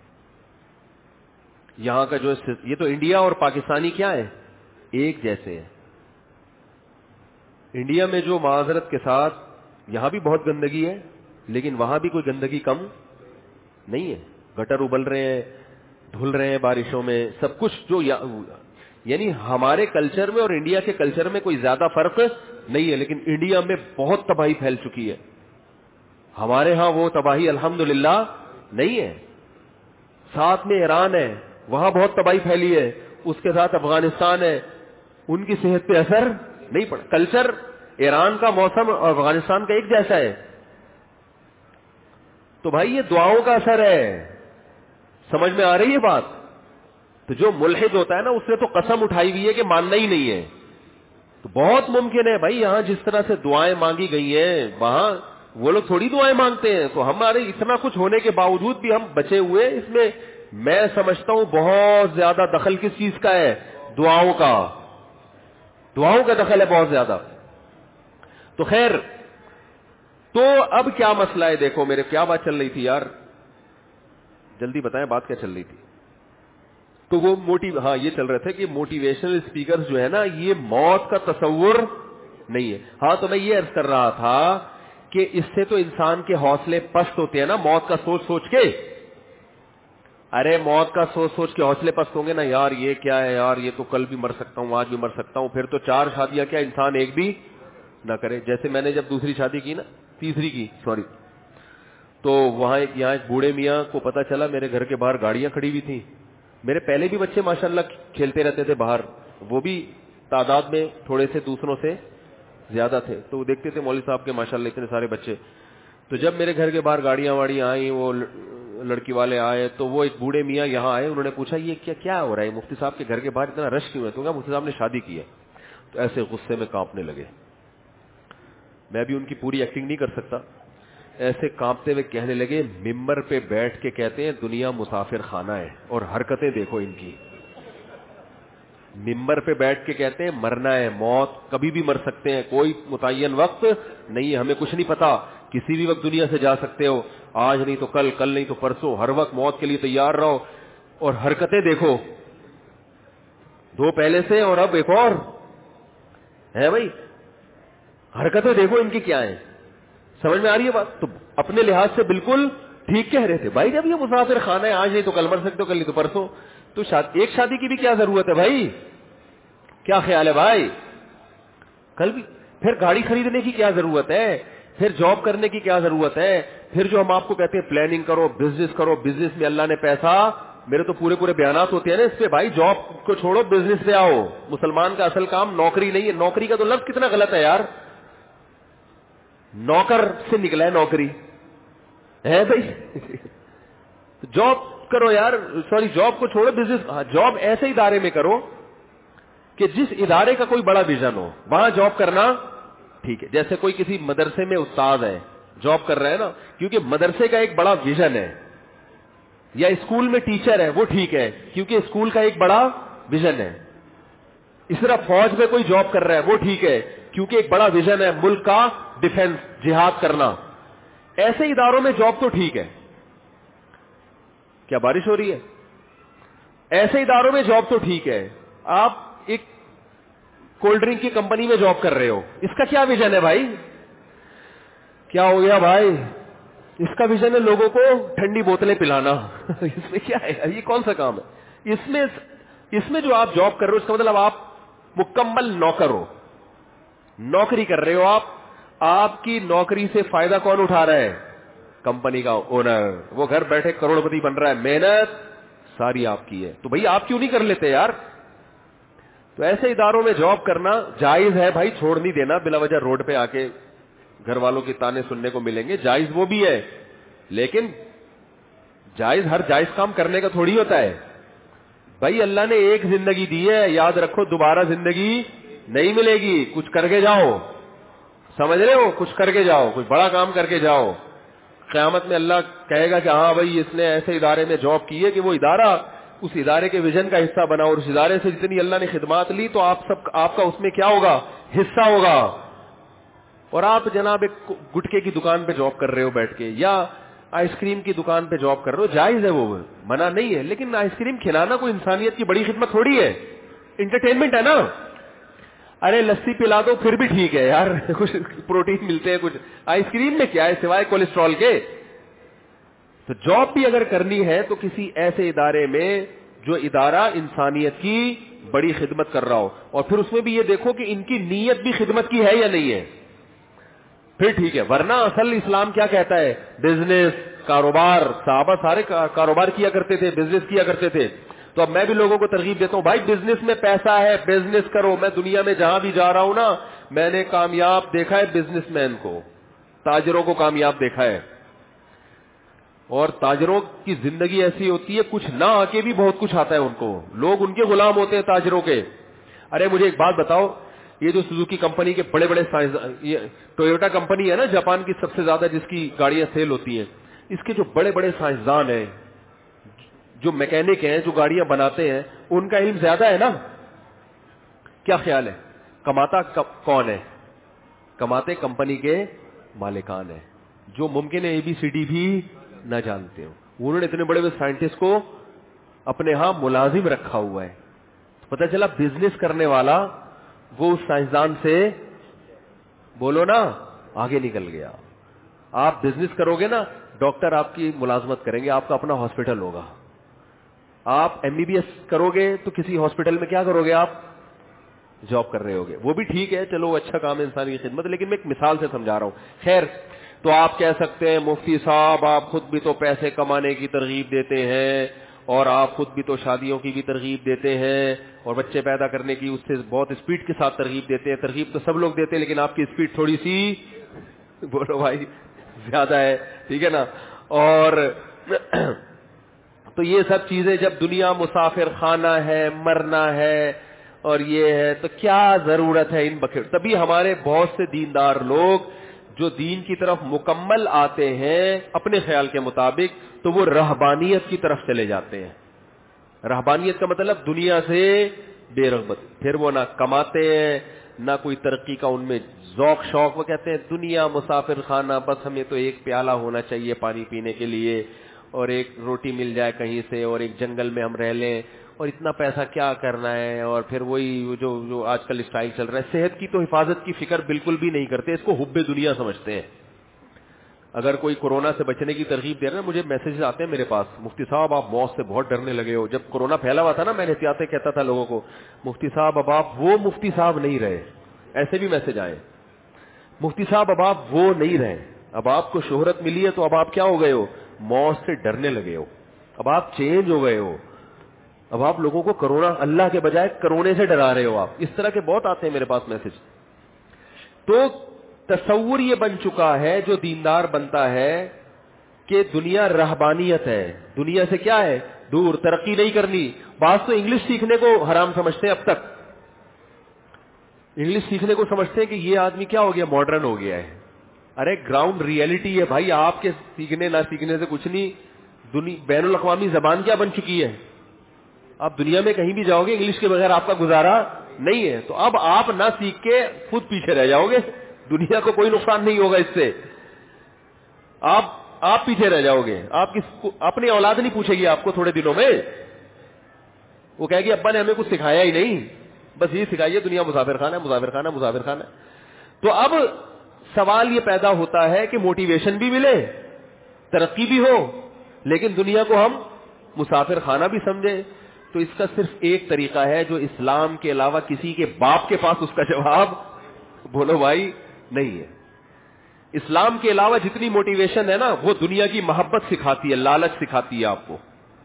یہاں کا جو یہ تو انڈیا اور پاکستانی کیا ہے, ایک جیسے ہیں. انڈیا میں جو معذرت کے ساتھ یہاں بھی بہت گندگی ہے, لیکن وہاں بھی کوئی گندگی کم نہیں ہے. گٹر ابل رہے ہیں, دھل رہے ہیں بارشوں میں, سب کچھ جو یعنی ہمارے کلچر میں اور انڈیا کے کلچر میں کوئی زیادہ فرق نہیں ہے. لیکن انڈیا میں بہت تباہی پھیل چکی ہے, ہمارے ہاں وہ تباہی الحمدللہ نہیں ہے. ساتھ میں ایران ہے, وہاں بہت تباہی پھیلی ہے. اس کے ساتھ افغانستان ہے, ان کی صحت پہ اثر نہیں پڑا. کلچر ایران کا موسم اور افغانستان کا ایک جیسا ہے. تو بھائی یہ دعاؤں کا اثر ہے, سمجھ میں آ رہی ہے بات. تو جو ملحد ہوتا ہے نا اس نے تو قسم اٹھائی ہوئی ہے کہ ماننا ہی نہیں ہے. تو بہت ممکن ہے بھائی یہاں جس طرح سے دعائیں مانگی گئی ہیں وہاں وہ لوگ تھوڑی دعائیں مانگتے ہیں. تو ہمارے اتنا کچھ ہونے کے باوجود بھی ہم بچے ہوئے. اس میں میں سمجھتا ہوں بہت زیادہ دخل کس چیز کا ہے, دعاؤں کا. دعاؤں کا دخل ہے بہت زیادہ. تو خیر, تو اب کیا مسئلہ ہے, دیکھو میرے کیا بات چل رہی تھی یار, جلدی بتائیں بات کیا چل رہی تھی. تو وہ موٹی ہاں یہ چل رہا تھا کہ موٹیویشنل اسپیکر جو ہے نا یہ موت کا تصور نہیں ہے. ہاں تو میں یہ عرض کر رہا تھا کہ اس سے تو انسان کے حوصلے پست ہوتے ہیں نا موت کا سوچ سوچ کے. ارے موت کا سوچ سوچ کے حوصلے پست ہوں گے نا, یار یہ کیا ہے, یار یہ تو کل بھی مر سکتا ہوں, آج بھی مر سکتا ہوں, پھر تو چار شادیاں کیا انسان ایک بھی نہ کرے. جیسے میں نے جب دوسری شادی کی نا, تیسری کی سوری, تو وہاں ایک یہاں ایک بوڑھے میاں کو پتا چلا میرے گھر کے باہر گاڑیاں کھڑی ہوئی تھیں. میرے پہلے بھی بچے ماشاءاللہ کھیلتے رہتے تھے باہر, وہ بھی تعداد میں تھوڑے سے دوسروں سے زیادہ تھے, تو وہ دیکھتے تھے مولوی صاحب کے ماشاءاللہ اتنے سارے بچے. تو جب میرے گھر کے باہر گاڑیاں واڑیاں آئیں, وہ لڑکی والے آئے, تو وہ ایک بوڑھے میاں یہاں آئے, انہوں نے پوچھا یہ کیا کیا ہو رہا ہے, مفتی صاحب کے گھر کے باہر اتنا رش کیوں ہے؟ تو کہا مفتی صاحب نے شادی کی ہے. تو ایسے غصے میں کانپنے لگے. میں بھی ان کی پوری ایکٹنگ نہیں کر سکتا, ایسے کانپتے ہوئے کہنے لگے ممبر پہ بیٹھ کے کہتے ہیں دنیا مسافر خانہ ہے, اور حرکتیں دیکھو ان کی. ممبر پہ بیٹھ کے کہتے ہیں مرنا ہے, موت کبھی بھی مر سکتے ہیں, کوئی متعین وقت نہیں ہے, ہمیں کچھ نہیں پتا, کسی بھی وقت دنیا سے جا سکتے ہو, آج نہیں تو کل, کل نہیں تو پرسوں, ہر وقت موت کے لیے تیار رہو. اور حرکتیں دیکھو, دو پہلے سے اور اب ایک اور ہے بھائی, حرکتیں دیکھو ان کی کیا ہیں. سمجھ میں آ رہی ہے بات؟ تو اپنے لحاظ سے بالکل ٹھیک کہہ رہے تھے بھائی, جب یہ مسافر خانہ ہے, آج نہیں تو کل مر سکتے ہو, کل نہیں تو پرسوں, تو ایک شادی کی بھی کیا ضرورت ہے بھائی؟ کیا خیال ہے بھائی؟ کل بھی پھر گاڑی خریدنے کی کیا ضرورت ہے, پھر جاب کرنے کی کیا ضرورت ہے, پھر جو ہم آپ کو کہتے ہیں پلاننگ کرو, بزنس کرو, بزنس میں اللہ نے پیسہ, میرے تو پورے پورے بیانات ہوتے ہیں نا اس پہ بھائی, جاب کو چھوڑو بزنس پہ آؤ. مسلمان کا اصل کام نوکری نہیں ہے. نوکری کا تو لفظ کتنا غلط ہے یار, نوکر سے نکلا ہے نوکری ہے بھائی. جاب کرو یار, سوری جاب کو چھوڑو بزنس. جاب ایسے ادارے میں کرو کہ جس ادارے کا کوئی بڑا ویژن ہو, وہاں جاب کرنا ٹھیک ہے. جیسے کوئی کسی مدرسے میں استاد ہے, جاب کر رہے ہیں نا, کیونکہ مدرسے کا ایک بڑا ویژن ہے. یا اسکول میں ٹیچر ہے, وہ ٹھیک ہے کیونکہ اسکول کا ایک بڑا ویژن ہے. اس طرح فوج میں کوئی جاب کر رہا ہے, وہ ٹھیک ہے کیونکہ ایک بڑا ویژن ہے, ملک کا ڈیفنس, جہاد کرنا. ایسے اداروں میں جاب تو ٹھیک ہے. کیا بارش ہو رہی ہے؟ ایسے اداروں میں جاب تو ٹھیک ہے. آپ ایک کولڈ ڈرنک کی کمپنی میں جاب کر رہے ہو, اس کا کیا ویژن ہے بھائی؟ کیا ہو گیا بھائی؟ اس کا ویژن ہے لوگوں کو ٹھنڈی بوتلیں پلانا. اس میں کیا ہے, یہ کون سا کام ہے؟ اس میں اس میں جو آپ جاب کر رہے ہو, اس کا مطلب آپ مکمل نوکر ہو, نوکری کر رہے ہو آپ. آپ کی نوکری سے فائدہ کون اٹھا رہا ہے؟ کمپنی کا اونر. وہ گھر بیٹھے کروڑ پتی بن رہا ہے, محنت ساری آپ کی ہے. تو بھائی آپ کیوں نہیں کر لیتے یار؟ تو ایسے اداروں میں جاب کرنا جائز ہے بھائی, چھوڑ نہیں دینا بلا وجہ روڈ پہ آ کے گھر والوں کی تانے سننے کو ملیں گے, جائز وہ بھی ہے, لیکن جائز ہر جائز کام کرنے کا تھوڑی ہوتا ہے بھائی. اللہ نے ایک زندگی دی ہے, یاد رکھو دوبارہ زندگی نہیں ملے گی. کچھ کر کے جاؤ, سمجھ رہے ہو, کچھ کر کے جاؤ, کچھ بڑا کام کر کے جاؤ. قیامت میں اللہ کہے گا کہ ہاں بھائی اس نے ایسے ادارے میں جاب کی ہے کہ وہ ادارہ اس ادارے کے ویژن کا حصہ بنا, اور اس ادارے سے جتنی اللہ نے خدمات لی تو آپ سب آپ کا اس میں کیا ہوگا, حصہ ہوگا. اور آپ جناب ایک گٹکے کی دکان پہ جاب کر رہے ہو بیٹھ کے, یا آئس کریم کی دکان پہ جاب کر رہے ہو, جائز ہے, وہ منع نہیں ہے, لیکن آئس کریم کھلانا کوئی انسانیت کی بڑی خدمت تھوڑی ہے, انٹرٹینمنٹ ہے نا. ارے لسی پلا دو پھر بھی ٹھیک ہے یار, کچھ پروٹین ملتے ہیں, کچھ آئس کریم میں کیا ہے سوائے کولیسٹرول کے. تو جاب بھی اگر کرنی ہے تو کسی ایسے ادارے میں جو ادارہ انسانیت کی بڑی خدمت کر رہا ہو, اور پھر اس میں بھی یہ دیکھو کہ ان کی نیت بھی خدمت کی ہے یا نہیں ہے, پھر ٹھیک ہے. ورنہ اصل اسلام کیا کہتا ہے؟ بزنس, کاروبار. صحابہ سارے کاروبار کیا کرتے تھے, بزنس کیا کرتے تھے. تو اب میں بھی لوگوں کو ترغیب دیتا ہوں بھائی بزنس میں پیسہ ہے, بزنس کرو. میں دنیا میں جہاں بھی جا رہا ہوں نا, میں نے کامیاب دیکھا ہے بزنس مین کو, تاجروں کو کامیاب دیکھا ہے. اور تاجروں کی زندگی ایسی ہوتی ہے, کچھ نہ آ کے بھی بہت کچھ آتا ہے ان کو, لوگ ان کے غلام ہوتے ہیں تاجروں کے. ارے مجھے ایک بات بتاؤ, یہ جو سوزوکی کمپنی کے بڑے بڑے سائنس, یہ ٹویوٹا کمپنی ہے نا جاپان کی سب سے زیادہ جس کی گاڑیاں سیل ہوتی ہیں, اس کے جو بڑے بڑے سائنسدان ہیں, جو میکینک ہیں, جو گاڑیاں بناتے ہیں, ان کا علم زیادہ ہے نا. کیا خیال ہے, کماتا کون ہے؟ کماتے کمپنی کے مالکان ہیں, جو ممکن ہے اے بی سی ڈی بھی نہ جانتے ہو. انہوں نے اتنے بڑے بڑے سائنٹسٹ کو اپنے ہاں ملازم رکھا ہوا ہے. پتہ چلا بزنس کرنے والا وہ اس سائنسدان سے بولو نا آگے نکل گیا. آپ بزنس کرو گے نا, ڈاکٹر آپ کی ملازمت کریں گے, آپ کا اپنا ہاسپٹل ہوگا. آپ ایم بی بی ایس کرو گے تو کسی ہاسپٹل میں کیا کرو گے, آپ جاب کر رہے ہوگے. وہ بھی ٹھیک ہے, چلو اچھا کام ہے انسانی کی خدمت, لیکن میں ایک مثال سے سمجھا رہا ہوں. خیر, تو آپ کہہ سکتے ہیں مفتی صاحب آپ خود بھی تو پیسے کمانے کی ترغیب دیتے ہیں, اور آپ خود بھی تو شادیوں کی بھی ترغیب دیتے ہیں, اور بچے پیدا کرنے کی اس سے بہت اسپیڈ کے ساتھ ترغیب دیتے ہیں. ترغیب تو سب لوگ دیتے ہیں, لیکن آپ کی اسپیڈ تھوڑی سی بولو بھائی زیادہ ہے, ٹھیک ہے نا. اور تو یہ سب چیزیں, جب دنیا مسافر خانہ ہے, مرنا ہے اور یہ ہے, تو کیا ضرورت ہے ان بکھیر. تبھی ہمارے بہت سے دیندار لوگ جو دین کی طرف مکمل آتے ہیں اپنے خیال کے مطابق, تو وہ رہبانیت کی طرف چلے جاتے ہیں. رہبانیت کا مطلب دنیا سے بے رغبت. پھر وہ نہ کماتے ہیں نہ کوئی ترقی کا ان میں ذوق شوق. وہ کہتے ہیں دنیا مسافر خانہ, بس ہمیں تو ایک پیالہ ہونا چاہیے پانی پینے کے لیے, اور ایک روٹی مل جائے کہیں سے, اور ایک جنگل میں ہم رہ لیں, اور اتنا پیسہ کیا کرنا ہے. اور پھر وہی جو جو آج کل اسٹائل چل رہا ہے, صحت کی تو حفاظت کی فکر بالکل بھی نہیں کرتے, اس کو حب دنیا سمجھتے ہیں. اگر کوئی کورونا سے بچنے کی ترغیب دے رہا ہے, مجھے میسجز آتے ہیں میرے پاس, مفتی صاحب آپ موت سے بہت ڈرنے لگے ہو. جب کورونا پھیلا ہوا تھا نا, میں نے احتیاطیں کہتا تھا لوگوں کو, مفتی صاحب اب آپ وہ مفتی صاحب نہیں رہے. ایسے بھی میسج آئے, مفتی صاحب اب آپ وہ نہیں رہے, اب آپ کو شہرت ملی ہے تو اب آپ کیا ہو گئے ہو, موت سے ڈرنے لگے ہو, اب آپ چینج ہو گئے ہو, اب آپ لوگوں کو کرونا اللہ کے بجائے کرونے سے ڈرا رہے ہو آپ. اس طرح کے بہت آتے ہیں میرے پاس میسج. تو تصور یہ بن چکا ہے جو دیندار بنتا ہے کہ دنیا رہبانیت ہے, دنیا سے کیا ہے دور, ترقی نہیں کرنی. بعض تو انگلش سیکھنے کو حرام سمجھتے ہیں, اب تک انگلش سیکھنے کو سمجھتے ہیں کہ یہ آدمی کیا ہو گیا, ماڈرن ہو گیا ہے. ارے گراؤنڈ ریئلٹی ہے بھائی, آپ کے سیکھنے نہ سیکھنے سے کچھ نہیں. دنیا بین الاقوامی زبان کیا بن چکی ہے, آپ دنیا میں کہیں بھی جاؤ گے انگلش کے بغیر آپ کا گزارا نہیں ہے. تو اب آپ نہ سیکھ کے خود پیچھے رہ جاؤ گے, دنیا کو کوئی نقصان نہیں ہوگا اس سے, آپ آپ پیچھے رہ جاؤ گے. آپ کس اپنی اولاد نہیں پوچھے گی آپ کو تھوڑے دنوں میں, وہ کہے گی ابا نے ہمیں کچھ سکھایا ہی نہیں, بس یہ سکھائیے دنیا مسافر خانہ مسافر خانہ مسافر خانہ. تو اب سوال یہ پیدا ہوتا ہے کہ موٹیویشن بھی ملے, ترقی بھی ہو, لیکن دنیا کو ہم مسافر خانہ بھی سمجھے. تو اس کا صرف ایک طریقہ ہے جو اسلام کے علاوہ کسی کے باپ کے پاس اس کا جواب بولو بھائی نہیں ہے. اسلام کے علاوہ جتنی موٹیویشن ہے نا, وہ دنیا کی محبت سکھاتی ہے, لالچ سکھاتی ہے آپ کو.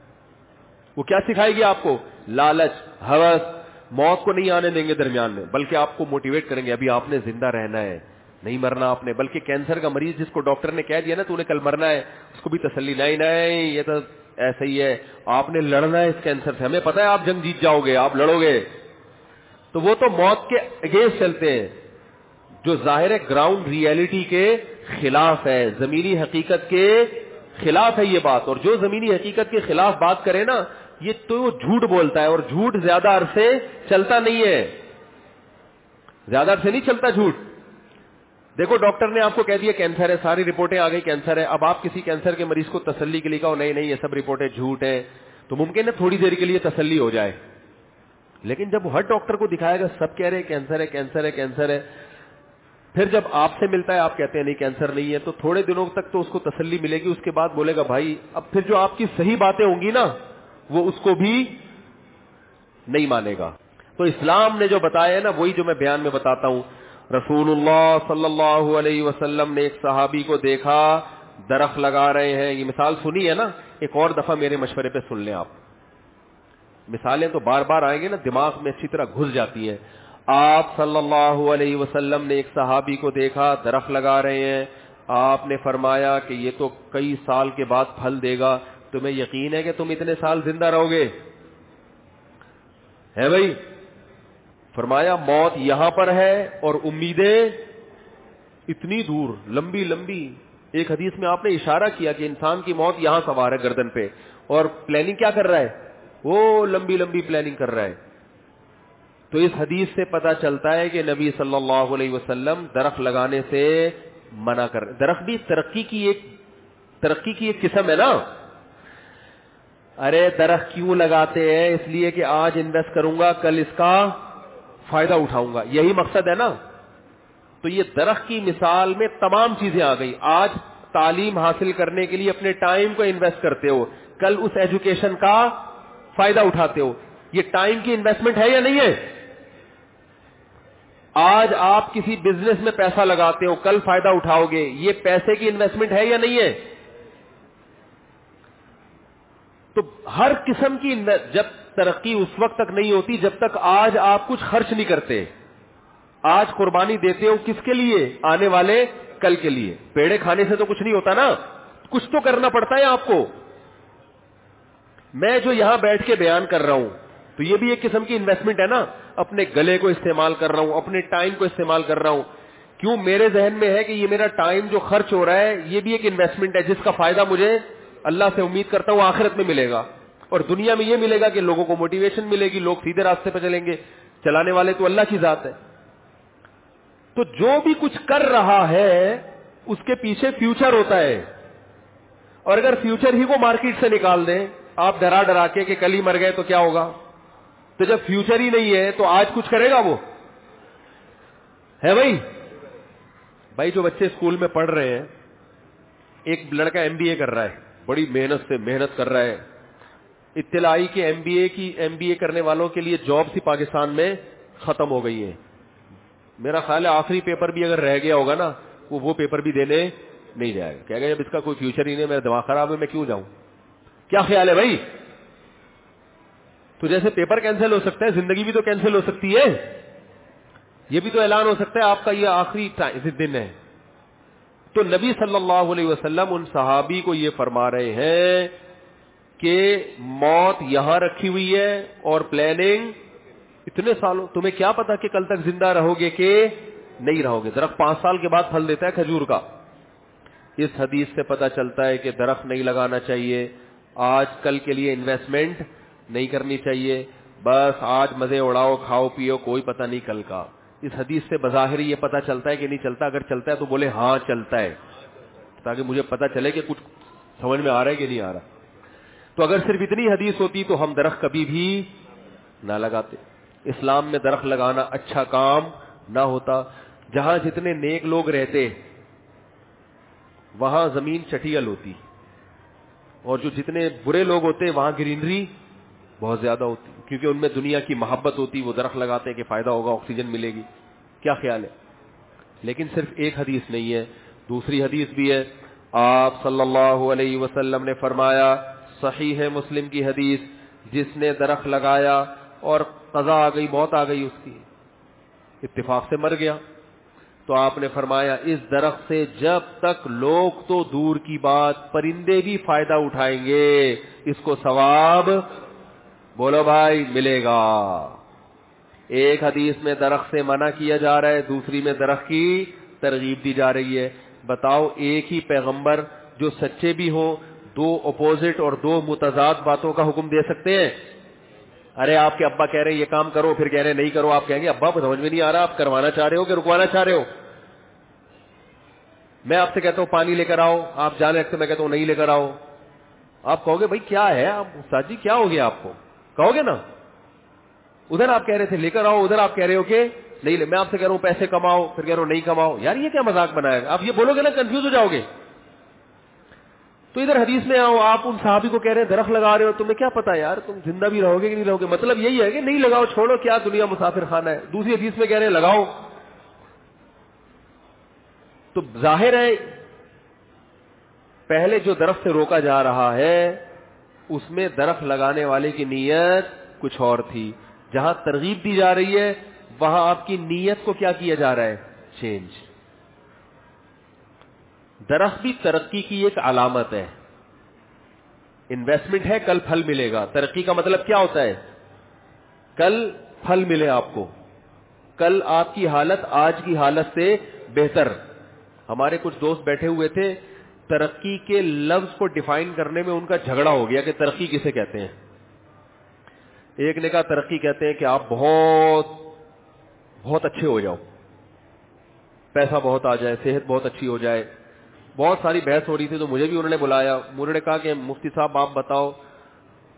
وہ کیا سکھائے گی آپ کو, لالچ, ہوس. موت کو نہیں آنے دیں گے درمیان میں, بلکہ آپ کو موٹیویٹ کریں گے, ابھی آپ نے زندہ رہنا ہے, نہیں مرنا آپ نے. بلکہ کینسر کا مریض جس کو ڈاکٹر نے کہہ دیا نا تو نے کل مرنا ہے, اس کو بھی تسلی, نہیں نہیں یہ تو ایسا ہی ہے, آپ نے لڑنا ہے اس کینسر سے, ہمیں پتا ہے آپ جنگ جیت جاؤ گے, آپ لڑو گے. تو وہ تو موت کے اگینسٹ چلتے ہیں, جو ظاہر گراؤنڈ ریئلٹی کے خلاف ہے, زمینی حقیقت کے خلاف ہے یہ بات. اور جو زمینی حقیقت کے خلاف بات کرے نا, یہ تو جھوٹ بولتا ہے, اور جھوٹ زیادہ عرصے چلتا نہیں ہے, زیادہ عرصے نہیں چلتا جھوٹ. دیکھو ڈاکٹر نے آپ کو کہہ دیا کینسر ہے, ساری رپورٹیں آ گئی کینسر ہے. اب آپ کسی کینسر کے مریض کو تسلی کے لیے کہو نہیں نہیں یہ سب رپورٹیں جھوٹ ہیں, تو ممکن ہے تھوڑی دیر کے لیے تسلی ہو جائے, لیکن جب ہر ڈاکٹر کو دکھائے گا سب کہہ رہے کینسر ہے کینسر ہے کینسر ہے, پھر جب آپ سے ملتا ہے آپ کہتے ہیں نہیں کینسر نہیں ہے, تو تھوڑے دنوں تک تو اس کو تسلی ملے گی. اس کے بعد بولے گا بھائی, اب پھر جو آپ کی صحیح باتیں ہوں گی نا وہ اس کو بھی نہیں مانے گا. تو اسلام نے جو بتایا ہے نا وہی جو میں بیان میں بتاتا ہوں. رسول اللہ صلی اللہ علیہ وسلم نے ایک صحابی کو دیکھا درخت لگا رہے ہیں, یہ مثال سنی ہے نا, ایک اور دفعہ میرے مشورے پہ سن لیں آپ, مثالیں تو بار بار آئیں گے نا, دماغ میں اچھی طرح گھس جاتی ہیں. آپ صلی اللہ علیہ وسلم نے ایک صحابی کو دیکھا درخت لگا رہے ہیں, آپ نے فرمایا کہ یہ تو کئی سال کے بعد پھل دے گا, تمہیں یقین ہے کہ تم اتنے سال زندہ رہو گے؟ ہے بھائی. فرمایا موت یہاں پر ہے اور امیدیں اتنی دور, لمبی لمبی. ایک حدیث میں آپ نے اشارہ کیا کہ انسان کی موت یہاں سوار ہے گردن پہ, اور پلاننگ کیا کر رہا ہے, وہ لمبی لمبی پلاننگ کر رہا ہے. تو اس حدیث سے پتا چلتا ہے کہ نبی صلی اللہ علیہ وسلم درخت لگانے سے منع کر. درخت بھی ترقی کی ایک ترقی کی ایک قسم ہے نا. ارے درخت کیوں لگاتے ہیں؟ اس لیے کہ آج انویسٹ کروں گا, کل اس کا فائدہ اٹھاؤں گا, یہی مقصد ہے نا. تو یہ درخت کی مثال میں تمام چیزیں آ گئی. آج تعلیم حاصل کرنے کے لیے اپنے ٹائم کو انویسٹ کرتے ہو, کل اس ایجوکیشن کا فائدہ اٹھاتے ہو. یہ ٹائم کی انویسٹمنٹ ہے یا نہیں ہے؟ آج آپ کسی بزنس میں پیسہ لگاتے ہو, کل فائدہ اٹھاؤ گے, یہ پیسے کی انویسٹمنٹ ہے یا نہیں ہے؟ تو ہر قسم کی جب ترقی اس وقت تک نہیں ہوتی جب تک آج آپ کچھ خرچ نہیں کرتے. آج قربانی دیتے ہو کس کے لیے؟ آنے والے کل کے لیے. پیڑے کھانے سے تو کچھ نہیں ہوتا نا, کچھ تو کرنا پڑتا ہے آپ کو. میں جو یہاں بیٹھ کے بیان کر رہا ہوں تو یہ بھی ایک قسم کی انویسٹمنٹ ہے نا. اپنے گلے کو استعمال کر رہا ہوں, اپنے ٹائم کو استعمال کر رہا ہوں. کیوں؟ میرے ذہن میں ہے کہ یہ میرا ٹائم جو خرچ ہو رہا ہے یہ بھی ایک انویسٹمنٹ ہے جس کا فائدہ مجھے اللہ سے امید کرتا ہوں آخرت میں ملے گا. اور دنیا میں یہ ملے گا کہ لوگوں کو موٹیویشن ملے گی, لوگ سیدھے راستے پہ چلیں گے. چلانے والے تو اللہ کی ذات ہے. تو جو بھی کچھ کر رہا ہے اس کے پیچھے فیوچر ہوتا ہے. اور اگر فیوچر ہی کو مارکیٹ سے نکال دیں آپ ڈرا ڈرا کے کہ کل ہی مر گئے تو کیا ہوگا؟ تو جب فیوچر ہی نہیں ہے تو آج کچھ کرے گا وہ ہے بھائی. بھائی جو بچے اسکول میں پڑھ رہے ہیں, ایک لڑکا ایم بی اے کر رہا ہے, بڑی محنت سے محنت کر رہا ہے. اطلاع آئی کہ ایم بی اے کی ایم بی اے کرنے والوں کے لیے جابس ہی پاکستان میں ختم ہو گئی ہیں. میرا خیال ہے آخری پیپر بھی اگر رہ گیا ہوگا نا وہ وہ پیپر بھی دینے نہیں جائے گا. کہے گا جب اس کا کوئی فیوچر ہی نہیں, میرا دماغ خراب ہے, میں کیوں جاؤں؟ کیا خیال ہے بھائی؟ تو جیسے پیپر کینسل ہو سکتا ہے, زندگی بھی تو کینسل ہو سکتی ہے. یہ بھی تو اعلان ہو سکتا ہے آپ کا یہ آخری دن ہے. تو نبی صلی اللہ علیہ وسلم ان صحابی کو یہ فرما رہے ہیں کہ موت یہاں رکھی ہوئی ہے اور پلاننگ اتنے سالوں. تمہیں کیا پتا کہ کل تک زندہ رہو گے کہ نہیں رہو گے؟ درخت پانچ سال کے بعد پھل دیتا ہے کھجور کا. اس حدیث سے پتا چلتا ہے کہ درخت نہیں لگانا چاہیے, آج کل کے لیے انویسٹمنٹ نہیں کرنی چاہیے. بس آج مزے اڑاؤ, کھاؤ پیو, کوئی پتہ نہیں کل کا. اس حدیث سے بظاہر یہ پتا چلتا ہے کہ نہیں چلتا. اگر چلتا ہے تو بولے ہاں چلتا ہے, تاکہ مجھے پتا چلے کہ کچھ سمجھ میں آ رہا ہے کہ نہیں آ رہا. تو اگر صرف اتنی حدیث ہوتی تو ہم درخت کبھی بھی نہ لگاتے. اسلام میں درخت لگانا اچھا کام نہ ہوتا. جہاں جتنے نیک لوگ رہتے وہاں زمین چٹیل ہوتی, اور جو جتنے برے لوگ ہوتے وہاں گرینری بہت زیادہ ہوتی, کیونکہ ان میں دنیا کی محبت ہوتی. وہ درخت لگاتے ہیں کہ فائدہ ہوگا, آکسیجن ملے گی. کیا خیال ہے؟ لیکن صرف ایک حدیث نہیں ہے, دوسری حدیث بھی ہے. آپ صلی اللہ علیہ وسلم نے فرمایا, صحیح ہے مسلم کی حدیث, جس نے درخت لگایا اور قضا آ گئی, موت آ گئی اس کی, اتفاق سے مر گیا, تو آپ نے فرمایا اس درخت سے جب تک لوگ تو دور کی بات پرندے بھی فائدہ اٹھائیں گے اس کو ثواب بولو بھائی ملے گا. ایک حدیث میں درخت سے منع کیا جا رہا ہے, دوسری میں درخت کی ترغیب دی جا رہی ہے. بتاؤ ایک ہی پیغمبر جو سچے بھی ہوں دو اپوزٹ اور دو متضاد باتوں کا حکم دے سکتے ہیں؟ ارے آپ کے ابا کہہ رہے ہیں یہ کام کرو, پھر کہہ رہے ہیں نہیں کرو. آپ کہیں گے ابا سمجھ میں نہیں آ رہا, آپ کروانا چاہ رہے ہو کہ رکوانا چاہ رہے ہو؟ میں آپ سے کہتا ہوں پانی لے کر آؤ, آپ جانے لگتے, میں کہتا ہوں نہیں لے کر آؤ. آپ کہو گے بھائی کیا ہے آپ استاد جی, کیا ہو گیا آپ کو؟ کہو گے نا. ادھر آپ کہہ رہے تھے لے کر آؤ, ادھر آپ کہہ رہے ہو کہ نہیں لے. میں آپ سے کہہ رہا ہوں پیسے کماؤ, پھر کہہ رہا ہوں نہیں کماؤ. یار یہ کیا مذاق بنایا؟ آپ یہ بولو گے نا کنفیوز ہو جاؤ گے. تو ادھر حدیث میں آؤ, آپ ان صحابی کو کہہ رہے ہیں درخت لگا رہے ہو, تمہیں کیا پتا یار تم زندہ بھی رہو گے کہ نہیں رہو گے. مطلب یہی ہے کہ نہیں لگاؤ, چھوڑو, کیا دنیا مسافر خانہ ہے. دوسری حدیث میں کہہ رہے ہیں لگاؤ. تو ظاہر ہے پہلے جو درخت سے روکا جا رہا ہے اس میں درخت لگانے والے کی نیت کچھ اور تھی. جہاں ترغیب دی جا رہی ہے وہاں آپ کی نیت کو کیا کیا جا رہا ہے؟ چینج. درخت بھی ترقی کی ایک علامت ہے, انویسٹمنٹ ہے, کل پھل ملے گا. ترقی کا مطلب کیا ہوتا ہے؟ کل پھل ملے آپ کو, کل آپ کی حالت آج کی حالت سے بہتر. ہمارے کچھ دوست بیٹھے ہوئے تھے, ترقی کے لفظ کو ڈیفائن کرنے میں ان کا جھگڑا ہو گیا کہ ترقی کسے کہتے ہیں. ایک نے کہا ترقی کہتے ہیں کہ آپ بہت بہت اچھے ہو جاؤ, پیسہ بہت آ جائے, صحت بہت اچھی ہو جائے. بہت ساری بحث ہو رہی تھی تو مجھے بھی انہوں نے بلایا. انہوں نے کہا کہ مفتی صاحب آپ بتاؤ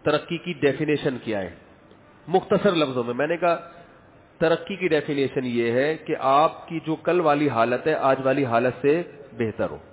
ترقی کی ڈیفینیشن کیا ہے. مختصر لفظوں میں میں نے کہا ترقی کی ڈیفینیشن یہ ہے کہ آپ کی جو کل والی حالت ہے آج والی حالت سے بہتر ہو,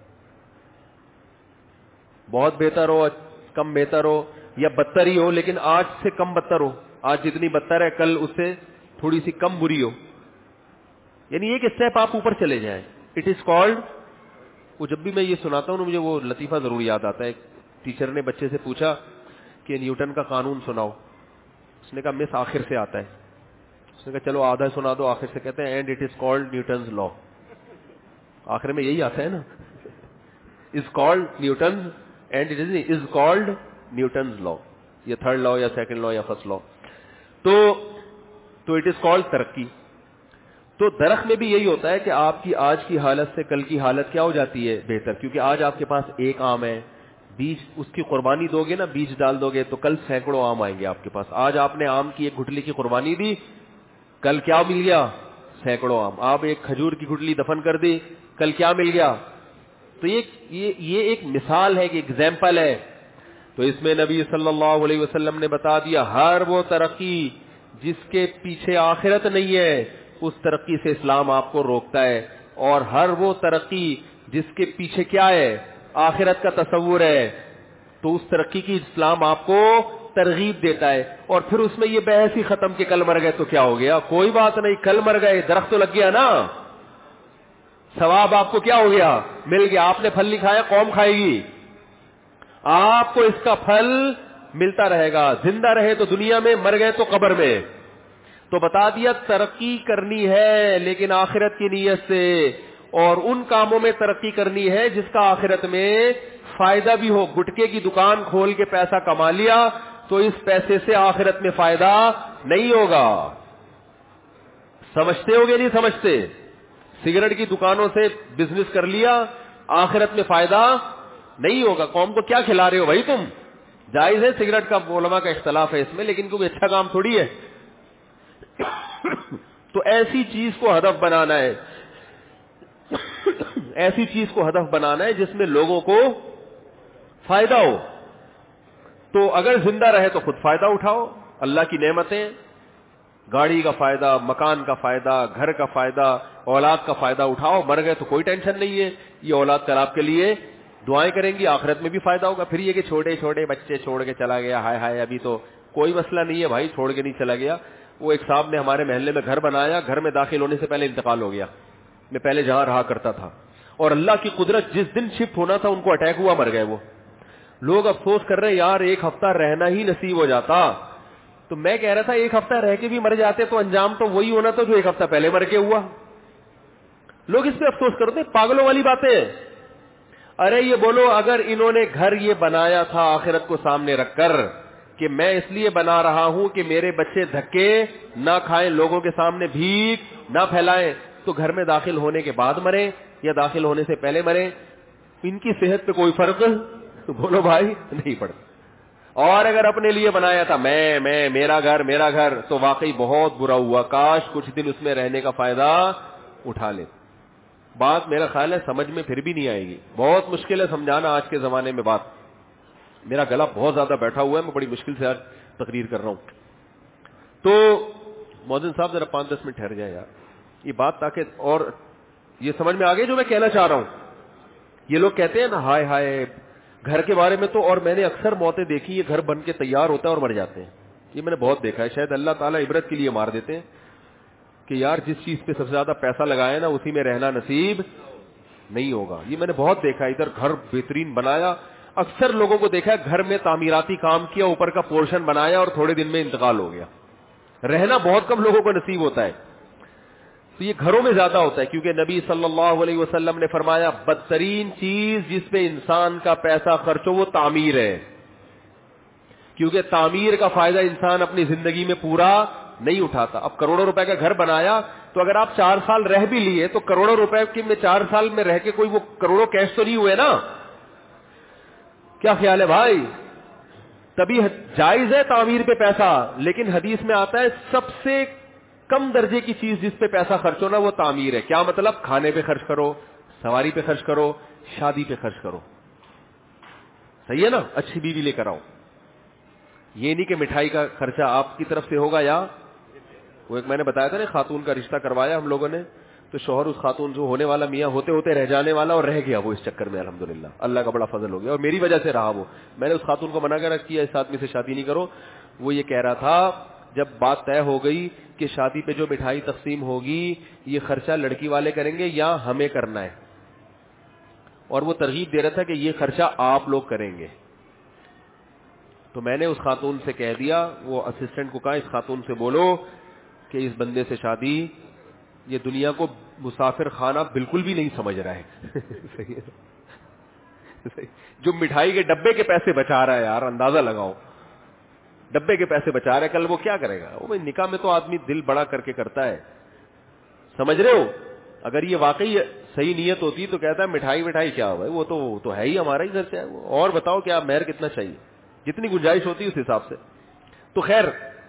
بہت بہتر ہو, کم بہتر ہو, یا بدتر ہی ہو لیکن آج سے کم بدتر ہو. آج جتنی بدتر ہے کل اس سے تھوڑی سی کم بری ہو, یعنی ایک اسٹیپ آپ اوپر چلے جائیں. اٹ از کالڈ, وہ جب بھی میں یہ سناتا ہوں مجھے وہ لطیفہ ضرور یاد آتا ہے. ٹیچر نے بچے سے پوچھا کہ نیوٹن کا قانون سناؤ. اس نے کہا مس آخر سے آتا ہے. اس نے کہا چلو آدھا سنا دو آخر سے. کہتے ہیں and it is called Newton's law. آخر میں یہی آتا ہے نا, is called Newton's and it is is called Newton's law. یہ تھرڈ لا یا سیکنڈ لا یا فرسٹ لا. تو تو اٹ از کالڈ ترقی. تو درخت میں بھی یہی ہوتا ہے کہ آپ کی آج کی حالت سے کل کی حالت کیا ہو جاتی ہے بہتر, کیونکہ آج آپ کے پاس ایک آم ہے, بیج اس کی قربانی دو گے نا, بیج ڈال دو گے تو کل سینکڑوں آم آئیں گے آپ کے پاس. آج آپ نے آم کی ایک گٹلی کی قربانی دی, کل کیا مل گیا, سینکڑوں آم. آپ ایک کھجور کی گٹلی دفن کر دی, کل کیا مل گیا. تو یہ یہ ایک مثال ہے, کہ ایگزامپل ہے. تو اس میں نبی صلی اللہ علیہ وسلم نے بتا دیا ہر وہ ترقی جس کے پیچھے آخرت نہیں ہے اس ترقی سے اسلام آپ کو روکتا ہے, اور ہر وہ ترقی جس کے پیچھے کیا ہے آخرت کا تصور ہے تو اس ترقی کی اسلام آپ کو ترغیب دیتا ہے. اور پھر اس میں یہ بحث ہی ختم کہ کل مر گئے تو کیا ہو گیا, کوئی بات نہیں, کل مر گئے درخت تو لگ گیا نا, ثواب آپ کو کیا ہو گیا, مل گیا. آپ نے پھل نہیں کھایا, قوم کھائے گی, آپ کو اس کا پھل ملتا رہے گا. زندہ رہے تو دنیا میں, مر گئے تو قبر میں. تو بتا دیا ترقی کرنی ہے لیکن آخرت کی نیت سے, اور ان کاموں میں ترقی کرنی ہے جس کا آخرت میں فائدہ بھی ہو. گٹکے کی دکان کھول کے پیسہ کما لیا تو اس پیسے سے آخرت میں فائدہ نہیں ہوگا. سمجھتے ہو گے نہیں سمجھتے؟ سگریٹ کی دکانوں سے بزنس کر لیا, آخرت میں فائدہ نہیں ہوگا. قوم کو کیا کھلا رہے ہو بھائی تم؟ جائز ہے سگریٹ کا, علماء کا اختلاف ہے اس میں, لیکن کوئی اچھا کام تھوڑی ہے. تو ایسی چیز کو ہدف بنانا ہے, ایسی چیز کو ہدف بنانا ہے جس میں لوگوں کو فائدہ ہو. تو اگر زندہ رہے تو خود فائدہ اٹھاؤ, اللہ کی نعمتیں, گاڑی کا فائدہ, مکان کا فائدہ, گھر کا فائدہ, اولاد کا فائدہ اٹھاؤ. مر گئے تو کوئی ٹینشن نہیں ہے, یہ اولاد کل آپ کے لیے دعائیں کریں گی, آخرت میں بھی فائدہ ہوگا. پھر یہ کہ چھوٹے چھوٹے بچے چھوڑ کے چلا گیا, ہائے ہائے, ابھی تو کوئی مسئلہ نہیں ہے بھائی, چھوڑ کے نہیں چلا گیا. وہ ایک صاحب نے ہمارے محلے میں گھر بنایا, گھر میں داخل ہونے سے پہلے انتقال ہو گیا. میں پہلے جہاں رہا کرتا تھا, اور اللہ کی قدرت, جس دن شفٹ ہونا تھا ان کو اٹیک ہوا, مر گئے. وہ لوگ افسوس کر رہے ہیں یار ایک ہفتہ رہنا ہی نصیب ہو جاتا. تو میں کہہ رہا تھا ایک ہفتہ رہ کے بھی مر جاتے تو انجام تو وہی ہونا تھا جو ایک ہفتہ پہلے مر کے ہوا. لوگ اس پہ افسوس کرتے, پاگلوں والی باتیں. ارے یہ بولو اگر انہوں نے گھر یہ بنایا تھا آخرت کو سامنے رکھ کر کہ میں اس لیے بنا رہا ہوں کہ میرے بچے دھکے نہ کھائیں, لوگوں کے سامنے بھیک نہ پھیلائیں, تو گھر میں داخل ہونے کے بعد مرے یا داخل ہونے سے پہلے مرے, ان کی صحت پہ کوئی فرق بولو بھائی نہیں پڑتا. اور اگر اپنے لیے بنایا تھا میں میں میرا گھر میرا گھر, تو واقعی بہت برا ہوا, کاش کچھ دن اس میں رہنے کا فائدہ اٹھا لے. بات میرا خیال ہے سمجھ میں پھر بھی نہیں آئے گی, بہت مشکل ہے سمجھانا آج کے زمانے میں بات. میرا گلا بہت زیادہ بیٹھا ہوا ہے, میں بڑی مشکل سے آج تقریر کر رہا ہوں. تو مؤذن صاحب ذرا پانچ دس منٹ ٹھہر جائے یار, یہ بات تاکہ اور یہ سمجھ میں آ گئی جو میں کہنا چاہ رہا ہوں. یہ لوگ کہتے ہیں نا ہائے ہائے گھر کے بارے میں, تو اور میں نے اکثر موتیں دیکھی یہ گھر بن کے تیار ہوتا ہے اور مر جاتے ہیں. یہ میں نے بہت دیکھا ہے, شاید اللہ تعالیٰ عبرت کے لیے مار دیتے ہیں کہ یار جس چیز پہ سب سے زیادہ پیسہ لگایا نا اسی میں رہنا نصیب نہیں ہوگا. یہ میں نے بہت دیکھا, ادھر گھر بہترین بنایا, اکثر لوگوں کو دیکھا ہے گھر میں تعمیراتی کام کیا, اوپر کا پورشن بنایا اور تھوڑے دن میں انتقال ہو گیا. رہنا بہت کم لوگوں کو نصیب ہوتا ہے. تو یہ گھروں میں زیادہ ہوتا ہے, کیونکہ نبی صلی اللہ علیہ وسلم نے فرمایا بدترین چیز جس پہ انسان کا پیسہ خرچ ہو وہ تعمیر ہے, کیونکہ تعمیر کا فائدہ انسان اپنی زندگی میں پورا نہیں اٹھاتا. اب کروڑوں روپے کا گھر بنایا تو اگر آپ چار سال رہ بھی لیے تو کروڑوں روپے کے میں چار سال میں رہ کے کوئی وہ کروڑوں کیش تو نہیں ہوئے نا. کیا خیال ہے بھائی؟ تبھی جائز ہے تعمیر پہ پیسہ, لیکن حدیث میں آتا ہے سب سے کم درجے کی چیز جس پہ پیسہ خرچ ہونا وہ تعمیر ہے. کیا مطلب؟ کھانے پہ خرچ کرو, سواری پہ خرچ کرو, شادی پہ خرچ کرو, صحیح ہے نا, اچھی بیوی لے کر آؤ. یہ نہیں کہ مٹھائی کا خرچہ آپ کی طرف سے ہوگا یا وہ ایک میں نے بتایا تھا نا خاتون کا رشتہ کروایا ہم لوگوں نے, تو شوہر اس خاتون جو ہونے والا میاں ہوتے ہوتے رہ جانے والا اور رہ گیا وہ اس چکر میں, الحمدللہ اللہ کا بڑا فضل ہو گیا اور میری وجہ سے رہا وہ. میں نے اس خاتون کو منع کر کیا اس آدمی سے شادی نہیں کرو. وہ یہ کہہ رہا تھا جب بات طے ہو گئی کہ شادی پہ جو مٹھائی تقسیم ہوگی یہ خرچہ لڑکی والے کریں گے یا ہمیں کرنا ہے, اور وہ ترغیب دے رہا تھا کہ یہ خرچہ آپ لوگ کریں گے. تو میں نے اس خاتون سے کہہ دیا, وہ اسسٹنٹ کو کہا اس خاتون سے بولو کہ اس بندے سے شادی یہ دنیا کو مسافر خانہ بالکل بھی نہیں سمجھ رہا ہے. صحیح ہے, جو مٹھائی کے ڈبے کے پیسے بچا رہا ہے یار اندازہ لگاؤ, ڈبے کے پیسے بچا رہا ہے, کل وہ کیا کرے گا؟ وہ نکاح میں تو آدمی دل بڑا کر کے کرتا ہے, سمجھ رہے ہو؟ اگر یہ واقعی صحیح نیت ہوتی تو کہتا ہے مٹھائی مٹھائی کیا ہوا ہے, وہ تو وہ تو ہے ہی ہمارا ہی خرچہ ہے, اور بتاؤ کیا مہر کتنا چاہیے, جتنی گنجائش ہوتی ہے اس حساب سے. تو خیر,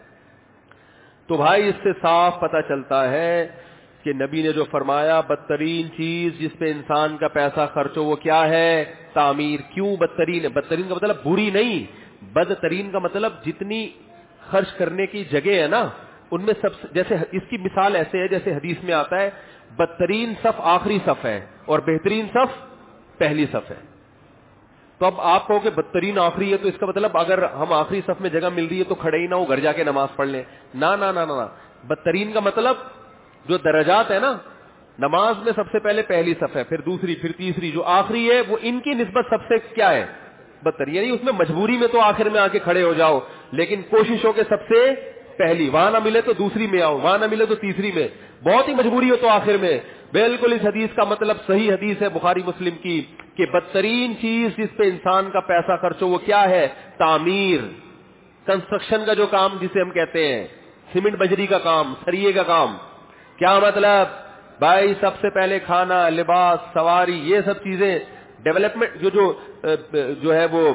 تو بھائی اس سے صاف پتہ چلتا ہے کہ نبی نے جو فرمایا بدترین چیز جس پہ انسان کا پیسہ خرچ ہو وہ کیا ہے؟ تعمیر. کیوں بدترین ہے؟ بدترین کا مطلب بری نہیں, بدترین کا مطلب جتنی خرچ کرنے کی جگہ ہے نا ان میں سب, جیسے اس کی مثال ایسے ہے جیسے حدیث میں آتا ہے بدترین صف آخری صف ہے اور بہترین صف پہلی صف ہے. تو اب آپ کہو کہ بدترین آخری ہے تو اس کا مطلب اگر ہم آخری صف میں جگہ مل رہی ہے تو کھڑے ہی نہ ہو, گھر جا کے نماز پڑھ لیں. نہ نہ نہ نہ, بدترین کا مطلب جو درجات ہے نا, نماز میں سب سے پہلے پہلی صف ہے, پھر دوسری, پھر تیسری, جو آخری ہے وہ ان کی نسبت سب سے کیا ہے؟ بدتر. یعنی اس میں مجبوری میں تو آخر میں آ کے کھڑے ہو جاؤ, لیکن کوشش ہو کہ سب سے پہلی, وہاں نہ ملے تو دوسری میں آؤ, وہاں نہ ملے تو تیسری میں, بہت ہی مجبوری ہو تو آخر میں. بالکل اس حدیث کا مطلب صحیح حدیث ہے بخاری مسلم کی کہ بدترین چیز جس پہ انسان کا پیسہ خرچ ہو وہ کیا ہے؟ تعمیر, کنسٹرکشن کا جو کام جسے ہم کہتے ہیں, سیمنٹ بجری کا کام, سریے کا کام. کیا مطلب بھائی؟ سب سے پہلے کھانا, لباس, سواری, یہ سب چیزیں ڈیولپمنٹ جو جو جو ہے وہ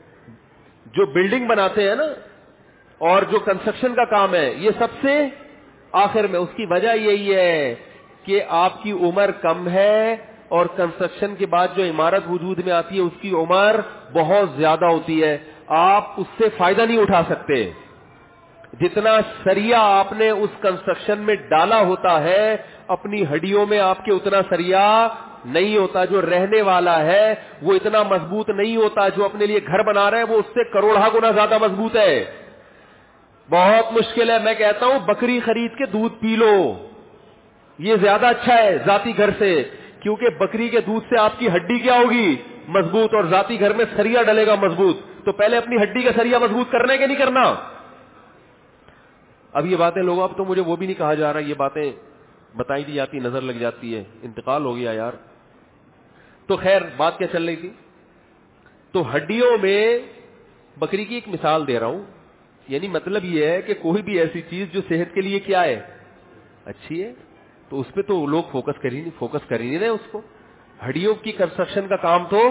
جو بلڈنگ بناتے ہیں نا اور جو کنسٹرکشن کا کام ہے یہ سب سے آخر میں. اس کی وجہ یہی ہے کہ آپ کی عمر کم ہے اور کنسٹرکشن کے بعد جو عمارت وجود میں آتی ہے اس کی عمر بہت زیادہ ہوتی ہے, آپ اس سے فائدہ نہیں اٹھا سکتے. جتنا سریا آپ نے اس کنسٹرکشن میں ڈالا ہوتا ہے اپنی ہڈیوں میں آپ کے اتنا سریا نہیں ہوتا. جو رہنے والا ہے وہ اتنا مضبوط نہیں ہوتا, جو اپنے لیے گھر بنا رہا ہے وہ اس سے کروڑا گنا زیادہ مضبوط ہے. بہت مشکل ہے, میں کہتا ہوں بکری خرید کے دودھ پی لو, یہ زیادہ اچھا ہے ذاتی گھر سے, کیونکہ بکری کے دودھ سے آپ کی ہڈی کیا ہوگی؟ مضبوط, اور ذاتی گھر میں سریا ڈلے گا مضبوط. تو پہلے اپنی ہڈی کا سریا مضبوط کرنے کے نہیں کرنا. اب یہ باتیں لوگوں, اب تو مجھے وہ بھی نہیں کہا جا رہا, یہ باتیں بتائی دی جاتی, نظر لگ جاتی ہے, انتقال ہو گیا یار. تو خیر بات کیا چل رہی تھی؟ تو ہڈیوں میں بکری کی ایک مثال دے رہا ہوں, یعنی مطلب یہ ہے کہ کوئی بھی ایسی چیز جو صحت کے لیے کیا ہے؟ اچھی ہے, تو اس پہ تو لوگ فوکس کر ہی نہیں فوکس کر ہی نہیں رہے اس کو. ہڈیوں کی کنسٹرکشن کا کام تو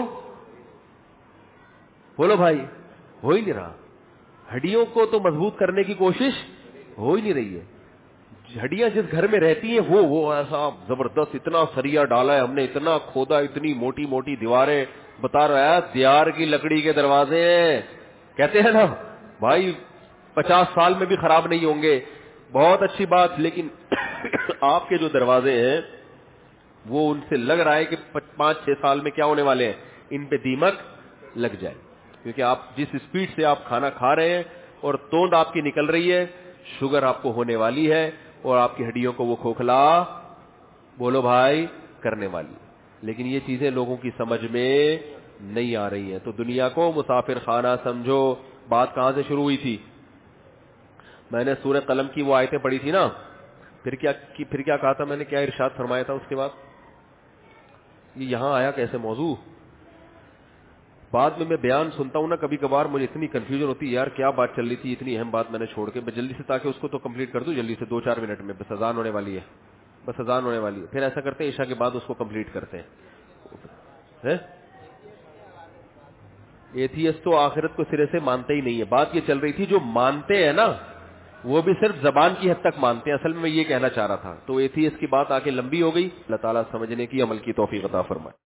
بولو بھائی ہو ہی نہیں رہا. ہڈیوں کو تو مضبوط کرنے کی کوشش ہو ہی نہیں رہی ہے. ہڈیاں جس گھر میں رہتی ہیں وہ وہ ایسا زبردست, اتنا سریا ڈالا ہے ہم نے, اتنا کھودا, اتنی موٹی موٹی دیواریں, بتا رہا ہے دیار کی لکڑی کے دروازے ہیں, کہتے ہیں نا بھائی پچاس سال میں بھی خراب نہیں ہوں گے. بہت اچھی بات, لیکن آپ کے جو دروازے ہیں وہ ان سے لگ رہا ہے کہ پانچ چھ سال میں کیا ہونے والے ہیں, ان پہ دیمک لگ جائے, کیونکہ آپ جس اسپیڈ سے آپ کھانا کھا رہے ہیں اور توند آپ کی نکل رہی ہے, شوگر آپ کو ہونے والی ہے اور آپ کی ہڈیوں کو وہ کھوکھلا بولو بھائی کرنے والی. لیکن یہ چیزیں لوگوں کی سمجھ میں نہیں آ رہی ہیں. تو دنیا کو مسافر خانہ سمجھو. بات کہاں سے شروع ہوئی تھی؟ میں نے سورہ قلم کی وہ آیتیں پڑھی تھی نا, پھر کیا پھر کیا کہا تھا میں نے, کیا ارشاد فرمایا تھا اس کے بعد؟ یہ یہاں آیا کیسے موضوع؟ بعد میں میں بیان سنتا ہوں نا کبھی کبھار, مجھے اتنی کنفیوژن ہوتی ہے یار کیا بات چل رہی تھی, اتنی اہم بات میں نے چھوڑ کے جلدی سے, تاکہ اس کو تو کمپلیٹ کر دوں جلدی سے, دو چار منٹ میں, بس اذان ہونے والی ہے, بس اذان ہونے والی ہے. پھر ایسا کرتے ہیں عشاء کے بعد اس کو کمپلیٹ کرتے ہیں. ایتھیسٹ تو آخرت کو سرے سے مانتے ہی نہیں ہے. بات یہ چل رہی تھی جو مانتے ہیں نا وہ بھی صرف زبان کی حد تک مانتے ہیں, اصل میں یہ کہنا چاہ رہا تھا. تو ایتھیسٹ کی بات آ کے لمبی ہو گئی. اللہ تعالیٰ سمجھنے کی, عمل کی توفیق عطا فرمائے.